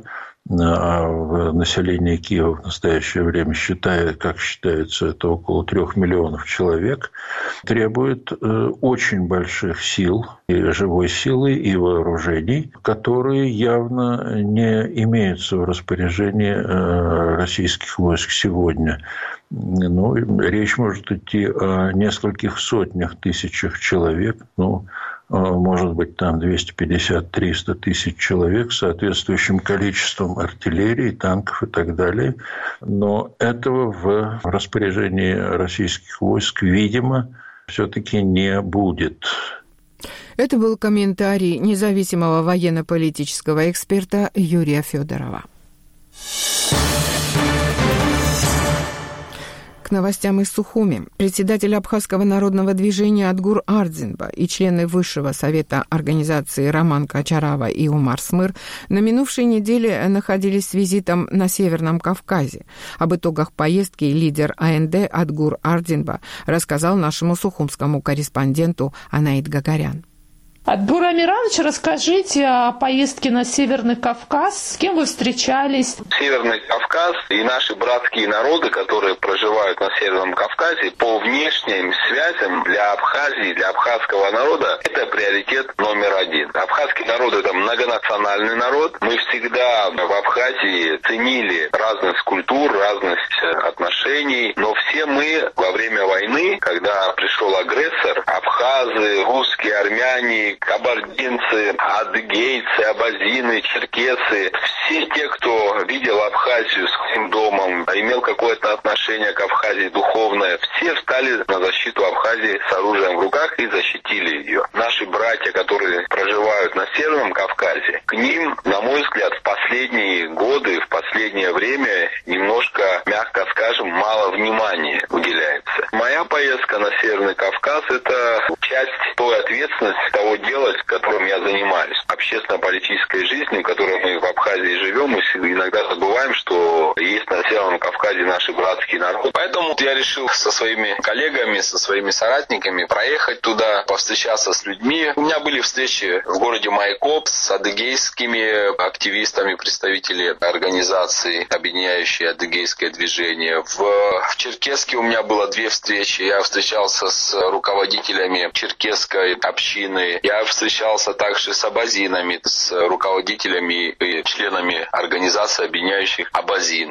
а население Киева в настоящее время считает, как считается, это около трех миллионов человек, требует очень больших сил, и живой силы, и вооружений, которые явно не имеются в распоряжении российских войск сегодня. Ну, речь может идти о нескольких сотнях тысячах человек, ну, может быть, там двести пятьдесят - триста тысяч человек с соответствующим количеством артиллерии, танков и так далее. Но этого в распоряжении российских войск, видимо, все-таки не будет. Это был комментарий независимого военно-политического эксперта Юрия Федорова. К новостям из Сухуми. Председатель Абхазского народного движения Адгур Ардзинба и члены Высшего совета организации Роман Качарава и Умар Смыр на минувшей неделе находились с визитом на Северном Кавказе. Об итогах поездки лидер А Н Д Адгур Ардзинба рассказал нашему сухумскому корреспонденту Анаит Гагарян. Адгур Амирович, расскажите о поездке на Северный Кавказ. С кем вы встречались? Северный Кавказ и наши братские народы, которые проживают на Северном Кавказе, по внешним связям для Абхазии, для абхазского народа, это приоритет номер один. Абхазский народ – это многонациональный народ. Мы всегда в Абхазии ценили разность культур, разность отношений, но все мы во время войны, когда пришел агрессор, абхазы, русские, армяне, кабардинцы, адыгейцы, абазины, черкесы, все те, кто видел Абхазию своим домом, имел какое-то отношение к Абхазии духовное, все встали на защиту Абхазии с оружием в руках и защитили ее. Наши братья, которые проживают на Северном Кавказе, к ним, на мой взгляд, в последние годы, в последнее время немножко, мягко скажем, мало внимания уделяется. Моя поездка на Северный Кавказ – это часть той ответственности, того дела, которым я занимаюсь. Общественно-политической жизнью, в которой мы в Абхазии живем, мы иногда забываем, что есть на Северном Кавказе наши братские народы. Поэтому я решил со своими коллегами, со своими соратниками проехать туда, повстречаться с людьми. У меня были встречи в городе Майкоп с адыгейскими активистами, представители организации, объединяющей адыгейское движение. В, в Черкесске у меня было две встречи. Я встречался с руководителями черкесской общины. Я встречался также с абазинами, с руководителями и членами организации, объединяющих абазин, Карачаево.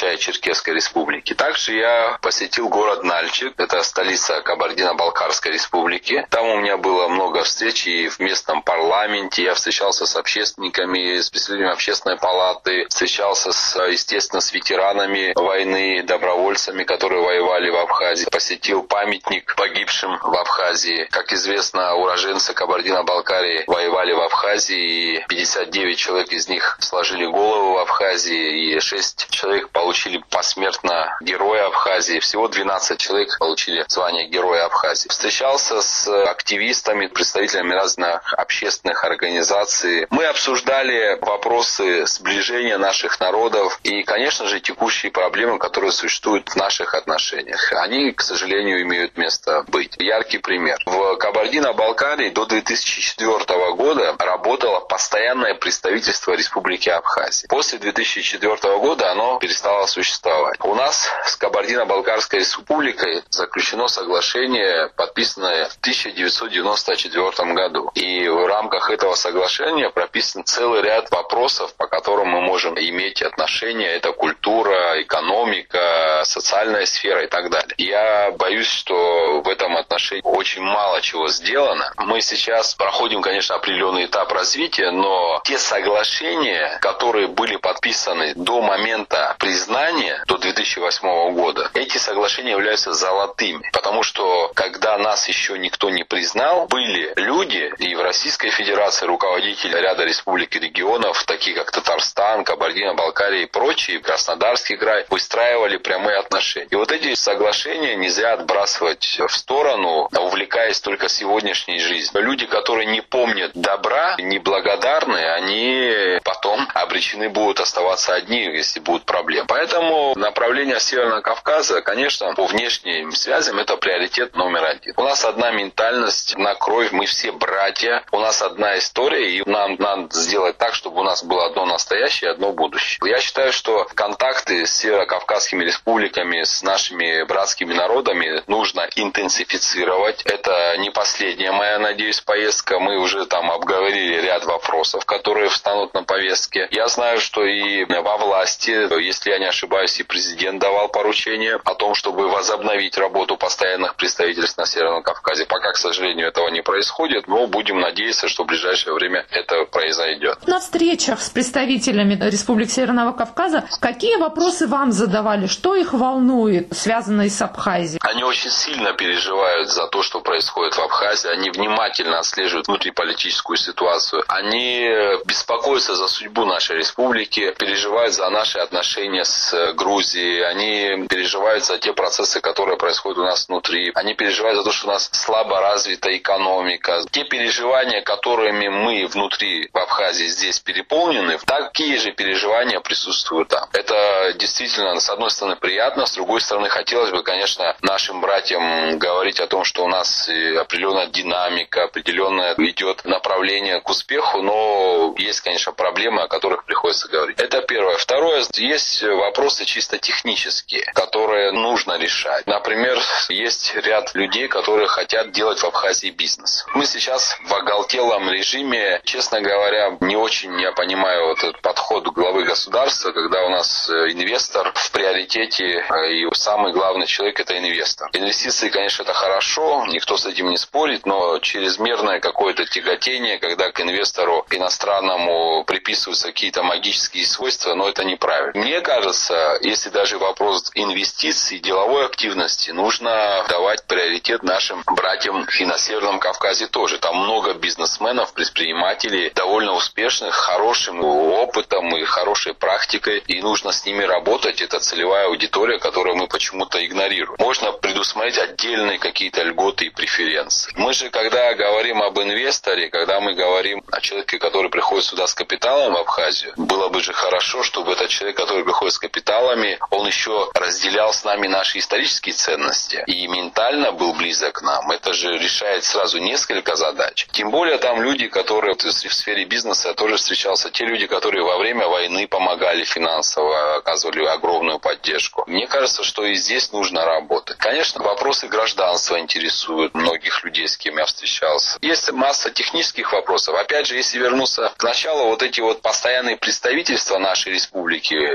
Карачаево-Черкесской республики. Также я посетил город Нальчик, это столица Кабардино-Балкарской республики. Там у меня было много встреч и в местном парламенте. Я встречался с общественниками, с представителями общественной палаты, встречался, с, естественно, с ветеранами войны, добровольцами, которые воевали в Абхазии. Посетил памятник погибшим в Абхазии. Как известно, уроженцы Кабардино-Балкарии воевали в Абхазии, и пятьдесят девять человек из них сложили голову в Абхазии, и шесть человек получили посмертно Героя Абхазии. Всего двенадцать человек получили звание Героя Абхазии. Встречался с активистами, представителями разных общественных организаций. Мы обсуждали вопросы сближения наших народов и, конечно же, текущие проблемы, которые существуют в наших отношениях. Они, к сожалению, имеют место быть. Яркий пример. В Кабардино-Балкарии до две тысячи четвёртого года работало постоянное представительство Республики Абхазия. После две тысячи четвёртого года оно перестало существовать. У нас с Кабардино-Балкарской республикой заключено соглашение, подписанное в тысяча девятьсот девяносто четвёртом году. И в рамках этого соглашения прописан целый ряд вопросов, по которым мы можем иметь отношения. Это культура, экономика, социальная сфера и так далее. Я боюсь, что в этом отношении очень мало чего сделано. Мы сейчас проходим, конечно, определенный этап развития, но те соглашения, которые были подписаны до момента признания, до две тысячи восьмого года, эти соглашения являются золотыми. Потому что, когда нас еще никто не признал, были люди и в Российской Федерации, руководители ряда республик и регионов, такие как Татарстан, Кабардино-Балкария и прочие, Краснодарский край, выстраивали прямые отношения. И вот эти соглашения нельзя отбрасывать в сторону, увлекаясь только сегодняшней жизнью. Люди, которые не помнят добра, неблагодарны, они потом обречены будут оставаться одни, если будут проблемы. Поэтому направление Северного Кавказа, конечно, по внешним связям это приоритет номер один. У нас одна ментальность, одна кровь, мы все братья, у нас одна история, и нам надо сделать так, чтобы у нас было одно настоящее и одно будущее. Я считаю, что контакты с северокавказскими республиками, с нашими братскими народами нужно интенсифицировать. Это не последняя моя, надеюсь, поездка. Мы уже там обговорили ряд вопросов, которые встанут на повестке. Я знаю, что и во власти, если я не ошибаюсь, и президент давал поручение о том, чтобы возобновить работу постоянных представительств на Северном Кавказе. Пока, к сожалению, этого не происходит, но будем надеяться, что в ближайшее время это произойдет. На встречах с представителями Республик Северного Кавказа какие вопросы вам задавали? Что их волнует, связанные с Абхазией? Они очень сильно переживают за то, что происходит в Абхазии. Они внимательно отслеживают внутриполитическую ситуацию. Они беспокоятся за судьбу нашей республики, переживают за наши отношения с Грузией. Они переживают за те процессы, которые происходят у нас внутри. Они переживают за то, что у нас слабо развита экономика. Те переживания, которыми мы внутри в Абхазии здесь переполнены, такие же переживания присутствуют там. Это действительно, с одной стороны, приятно, с другой стороны, хотелось бы, конечно, нашим братьям говорить о том, что у нас определенная динамика, определенное идет направление к успеху, но есть, конечно, проблемы, о которых приходится говорить. Это первое. Второе, есть вопросы чисто технические, которые нужно решать. Например, есть ряд людей, которые хотят делать в Абхазии бизнес. Мы сейчас в оголтелом режиме, честно говоря, не очень я понимаю вот этот подход главы государства, когда у нас инвестор в приоритете, и самый главный человек – это инвестор. Инвестиции, конечно, это хорошо, никто с этим не спорит, но чрезмерное какое-то тяготение, когда к инвестору иностранному приписываются какие-то магические свойства, но это неправильно. Мне кажется, если даже вопрос инвестиций, деловой активности, нужно давать приоритет нашим братьям и на Северном Кавказе тоже. Там много бизнесменов, предпринимателей, довольно успешных, хорошим опытом и хорошей практикой, и нужно с ними работать. Это целевая аудитория, которую мы почему-то игнорируем. Можно предусмотреть отдельные какие-то льготы и преференции. Мы же, когда говорим об инвесторе, когда мы говорим о человеке, который приходит сюда с капиталом в Абхазию, было бы же хорошо, чтобы этот человек, который приходит с капиталами, он еще разделял с нами наши исторические ценности и ментально был близок к нам. Это же решает сразу несколько задач. Тем более там люди, которые в сфере бизнеса, я тоже встречался, те люди, которые во время войны помогали финансово, оказывали огромную поддержку. Мне кажется, что и здесь нужно работать. Конечно, вопросы гражданства интересуют многих людей, с кем я встречался. Есть масса технических вопросов. Опять же, если вернуться к началу, вот эти вот постоянные представительства нашей республики там,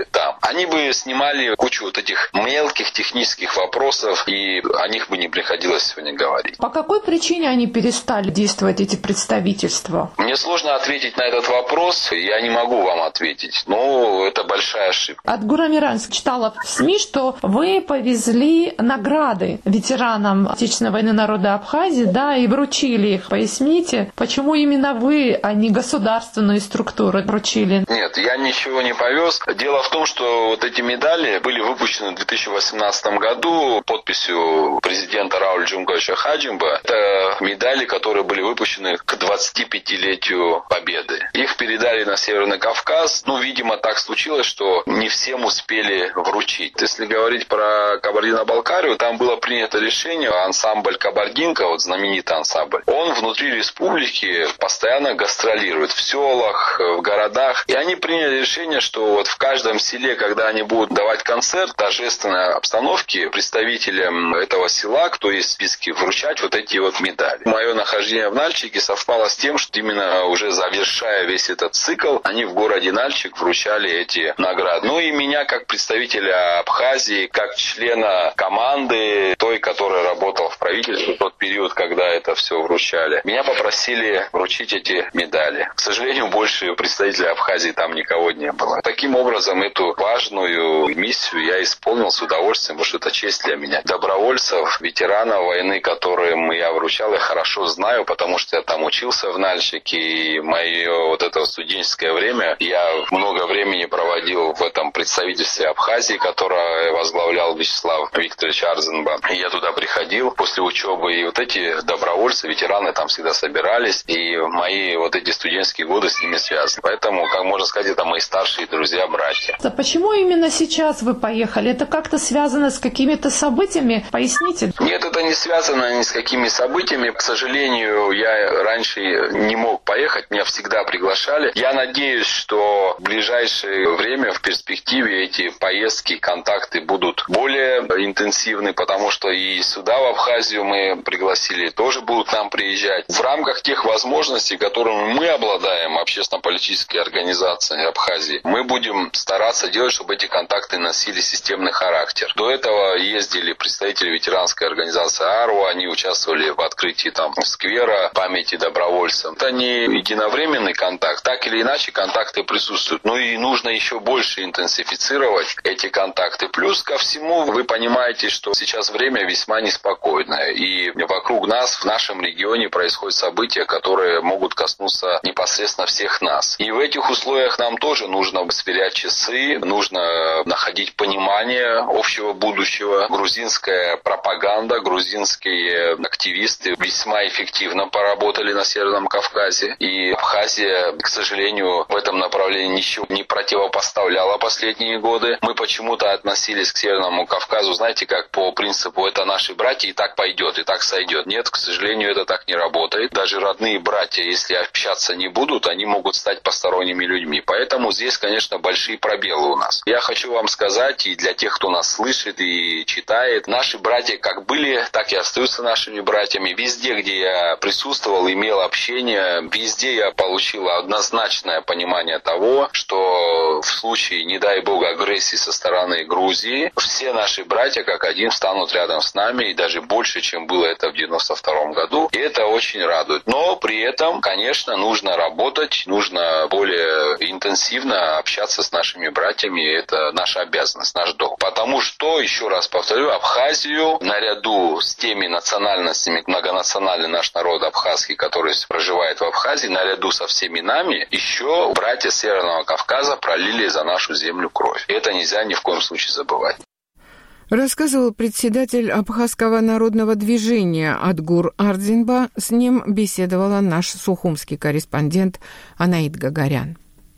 они бы снимали кучу вот этих мелких технических вопросов, и о них бы не приходилось сегодня говорить. По какой причине они перестали действовать, эти представительства? Мне сложно ответить на этот вопрос, я не могу вам ответить, но это большая ошибка. От Гурамиран читала в СМИ, что вы повезли награды ветеранам Отечественной войны народа Абхазии, да, и вручили их. Поясните, почему именно вы, а не государственные структуры вручили? Нет, я ничего не повез. Дело в том, что вот эти медали были выпущены в две тысячи восемнадцатом году подписью президента Рауля Джумковича Хаджимба. Это медали, которые были выпущены к двадцатипятилетию Победы. Их передали на Северный Кавказ. Ну, видимо, так случилось, что не всем успели вручить. Если говорить про Кабардино-Балкарию, там было принято решение, ансамбль «Кабардинка», вот знаменитый ансамбль, он внутри республики постоянно гастролирует в селах, в городах. И они приняли решение, что вот в каждом селе, когда они будут давать концерт в торжественной обстановке, представителям этого села, кто есть в списке, вручать вот эти вот медали. Мое нахождение в Нальчике совпало с тем, что именно уже завершая весь этот цикл, они в городе Нальчик вручали эти награды. Ну и меня, как представителя Абхазии, как члена команды, той, которая работала в правительстве в тот период, когда это все вручали, меня попросили вручить эти медали. К сожалению, больше представителей Абхазии там никого не было. Таким образом, эту важную миссию я исполнил с удовольствием, потому что это честь для меня. Добровольцев, ветеранов войны, которым я вручал, я хорошо знаю, потому что я там учился в Нальчике, и мое вот это студенческое время, я много времени проводил в этом представительстве Абхазии, которое возглавлял Вячеслав Викторович Арзенба. И я туда приходил после учебы, и вот эти добровольцы, ветераны там всегда собирались, и мои вот эти студенческие годы с ними связаны. Поэтому, как можно сказать, это мои старшие друзья, братья. А почему именно сейчас вы поехали? Это как-то связано с какими-то событиями? Поясните. Нет, это не связано ни с какими событиями. К сожалению, я раньше не мог поехать, меня всегда приглашали. Я надеюсь, что в ближайшее время, в перспективе, эти поездки, контакты будут более интенсивны, потому что и сюда, в Абхазию, мы пригласили, тоже будут к нам приезжать. В рамках тех возможностей, которыми мы обладаем, общественно-политические организации Абхазии, мы будем стараться делать, чтобы эти контакты носили системный характер. До этого ездили представители ветеранской организации АРУ, они участвовали в открытии там сквера памяти добровольцев. Это не единовременный контакт, так или иначе контакты присутствуют. Ну и нужно еще больше интенсифицировать эти контакты. Плюс ко всему, вы понимаете, что сейчас время весьма неспокойное, и вокруг нас, в нашем регионе, происходят события, которые могут коснуться непосредственно всех нас. И в этих условиях нам тоже нужно сверять часы, нужно находить понимание общего будущего. Грузинская пропаганда, грузинские активисты весьма эффективно поработали на Северном Кавказе. И Абхазия, к сожалению, в этом направлении ничего не противопоставляла последние годы. Мы почему-то относились к Северному Кавказу, знаете, как по принципу «это наши братья, и так пойдет, и так сойдет». Нет, к сожалению, это так не работает. Даже родные братья, если общаться не будут, они могут стать посторонними людьми. Поэтому здесь, конечно, большие пробелы у нас. Я хочу вам сказать, и для тех, кто нас слышит и читает, наши братья как были, так и остаются нашими братьями. Везде, где я присутствовал, имел общение, везде я получил однозначное понимание того, что в случае, не дай бог, агрессии со стороны Грузии, все наши братья как один встанут рядом с нами, и даже больше, чем было это в девяносто втором году. И это очень радует. Но при этом, конечно, нужно работать, нужно более интенсивно общаться с нашими братьями. Это наша обязанность, наш долг. Потому что, еще раз повторю, Абхазию, наряду с теми национальностями, многонациональный наш народ абхазский, который проживает в Абхазии, наряду со всеми нами, еще братья Северного Кавказа пролили за нашу землю кровь. И это нельзя ни в коем случае забывать. Рассказывал председатель Абхазского народного движения Адгур Ардзинба. С ним беседовала наш сухумский корреспондент Анаит Гагарян.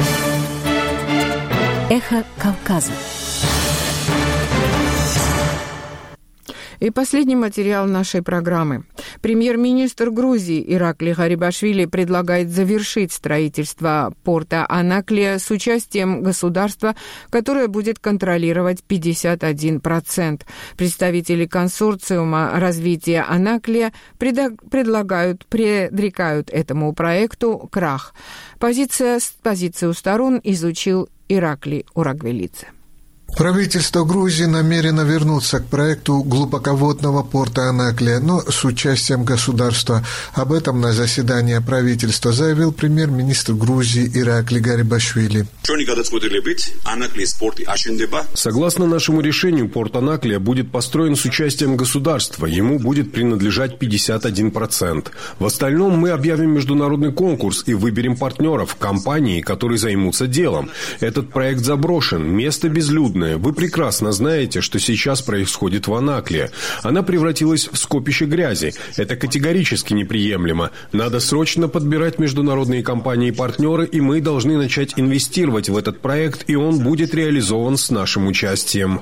Эхо Кавказа. И последний материал нашей программы. Премьер-министр Грузии Иракли Гарибашвили предлагает завершить строительство порта Анаклия с участием государства, которое будет контролировать пятьдесят один процент. Представители консорциума развития Анаклия предлагают, предрекают этому проекту крах. Позиция, позицию сторон изучил Иракли Урагвелидзе. Правительство Грузии намерено вернуться к проекту глубоководного порта Анаклия, но с участием государства. Об этом на заседании правительства заявил премьер-министр Грузии Иракли Гарибашвили. Согласно нашему решению, порт Анаклия будет построен с участием государства. Ему будет принадлежать пятьдесят один процент. В остальном мы объявим международный конкурс и выберем партнеров, компании, которые займутся делом. Этот проект заброшен, место безлюдное. Вы прекрасно знаете, что сейчас происходит в Анаклии. Она превратилась в скопище грязи. Это категорически неприемлемо. Надо срочно подбирать международные компании и партнеры, и мы должны начать инвестировать в этот проект, и он будет реализован с нашим участием.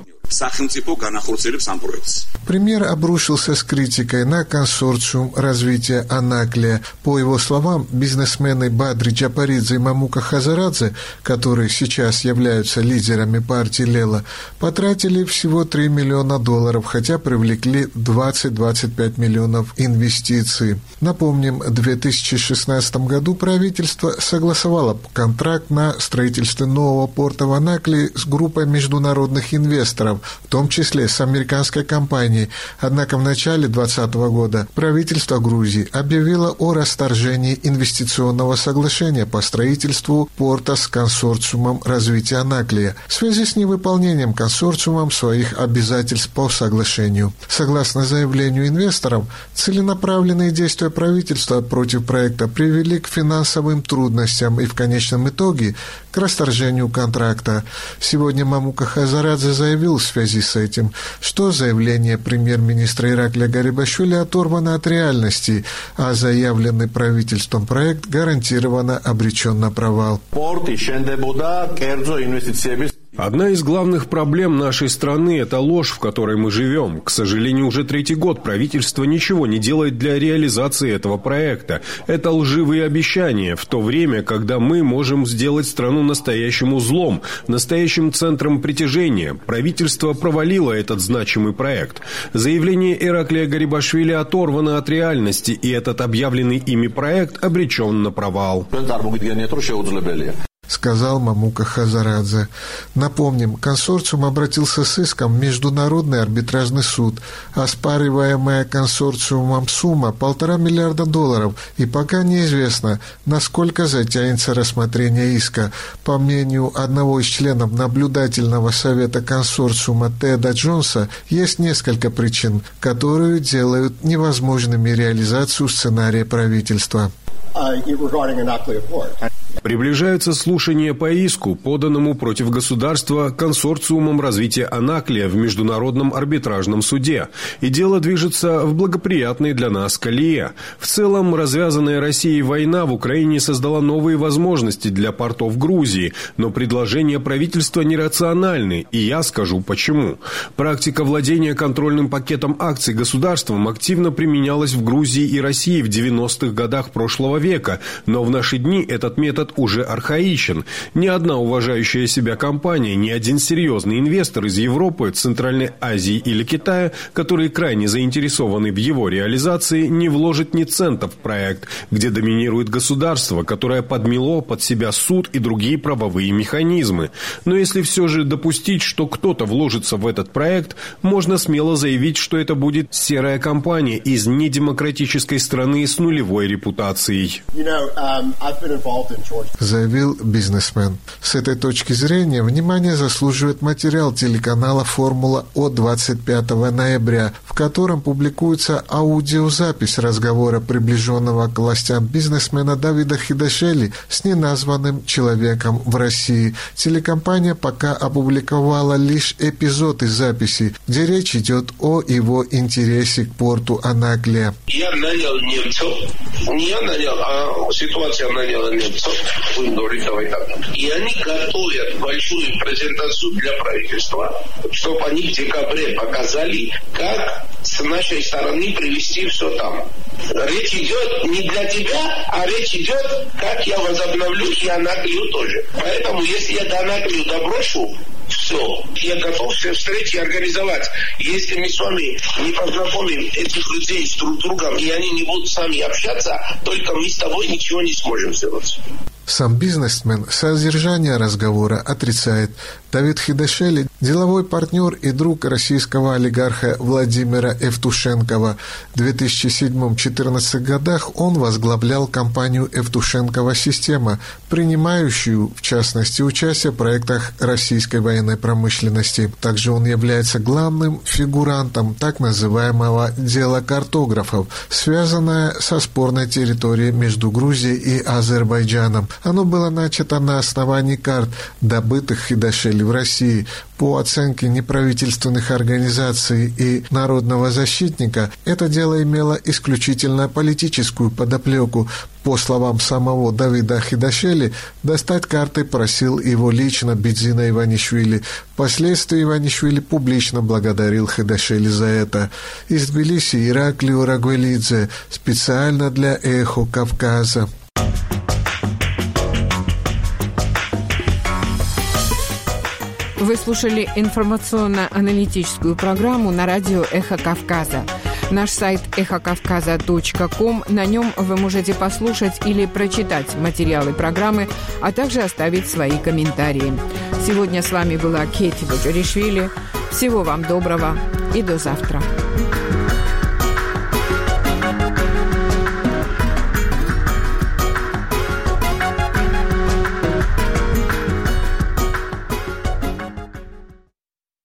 Премьер обрушился с критикой на консорциум развития Анаклия. По его словам, бизнесмены Бадри Джапаридзе и Мамука Хазарадзе, которые сейчас являются лидерами партии Лела, потратили всего три миллиона долларов, хотя привлекли двадцать-двадцать пять миллионов инвестиций. Напомним, в две тысячи шестнадцатом году правительство согласовало контракт на строительство нового порта в Анаклии с группой международных инвесторов, в том числе с американской компанией. Однако в начале двадцатого года правительство Грузии объявило о расторжении инвестиционного соглашения по строительству порта с консорциумом развития Анаклия в связи с невыполнением консорциумом своих обязательств по соглашению. Согласно заявлению инвесторов, целенаправленные действия правительства против проекта привели к финансовым трудностям и в конечном итоге к расторжению контракта. Сегодня Мамука Хазарадзе заявил в связи с этим, что заявление премьер-министра Иракля Гарибашвили оторвано от реальности, а заявленный правительством проект гарантированно обречен на провал. Одна из главных проблем нашей страны – это ложь, в которой мы живем. К сожалению, уже третий год правительство ничего не делает для реализации этого проекта. Это лживые обещания, в то время, когда мы можем сделать страну настоящим узлом, настоящим центром притяжения. Правительство провалило этот значимый проект. Заявление Ираклия Гарибашвили оторвано от реальности, и этот объявленный ими проект обречен на провал. Сказал Мамука Хазарадзе. Напомним, консорциум обратился с иском в Международный арбитражный суд. Оспариваемая консорциумом сумма – полтора миллиарда долларов, и пока неизвестно, насколько затянется рассмотрение иска. По мнению одного из членов наблюдательного совета консорциума Теда Джонса, есть несколько причин, которые делают невозможными реализацию сценария правительства. Приближаются слушания по иску, поданному против государства консорциумом развития Анаклия в Международном арбитражном суде. И дело движется в благоприятной для нас колее. В целом, развязанная Россией война в Украине создала новые возможности для портов Грузии, но предложения правительства нерациональны, и я скажу почему. Практика владения контрольным пакетом акций государством активно применялась в Грузии и России в девяностых годах прошлого века, но в наши дни этот метод уже архаичен. Ни одна уважающая себя компания, ни один серьезный инвестор из Европы, Центральной Азии или Китая, которые крайне заинтересованы в его реализации, не вложит ни цента в проект, где доминирует государство, которое подмело под себя суд и другие правовые механизмы. Но если все же допустить, что кто-то вложится в этот проект, можно смело заявить, что это будет серая компания из недемократической страны с нулевой репутацией. Заявил бизнесмен. С этой точки зрения внимание заслуживает материал телеканала «Формула» от двадцать пятого ноября, в котором публикуется аудиозапись разговора приближенного к властям бизнесмена Давида Хидашели с неназванным человеком в России. Телекомпания пока опубликовала лишь эпизод из записи, где речь идет о его интересе к порту Анаклия. Я нанял немцев, не я нанял, а ситуация наняла немцев. И они готовят большую презентацию для правительства, чтобы они в декабре показали, как с нашей стороны привести все там. Речь идет не для тебя, а речь идет, как я возобновлю и Анаклию тоже. Поэтому, если я до Анаклию доброшу, все, я готов все встречи организовать. Если мы с вами не познакомим этих людей с друг другом, и они не будут с нами общаться, только мы с тобой ничего не сможем сделать. Сам бизнесмен содержание разговора отрицает. Давид Хидашвили – деловой партнер и друг российского олигарха Владимира Евтушенкова. В две тысячи седьмом — две тысячи четырнадцатых годах он возглавлял компанию «Евтушенкова система», принимающую, в частности, участие в проектах российской военной промышленности. Также он является главным фигурантом так называемого «дела картографов», связанное со спорной территорией между Грузией и Азербайджаном. Оно было начато на основании карт, добытых Хидашвили в России. По оценке неправительственных организаций и народного защитника, это дело имело исключительно политическую подоплеку. По словам самого Давида Хидашвили, достать карты просил его лично Бидзина Иванишвили. Впоследствии Иванишвили публично благодарил Хидашвили за это. Из Тбилиси Ираклио Рагвелидзе, специально для «Эхо Кавказа». Вы слушали информационно-аналитическую программу на радио «Эхо Кавказа». Наш сайт эхо кавказа точка ком. На нем вы можете послушать или прочитать материалы программы, а также оставить свои комментарии. Сегодня с вами была Кети Боджаришвили. Всего вам доброго и до завтра.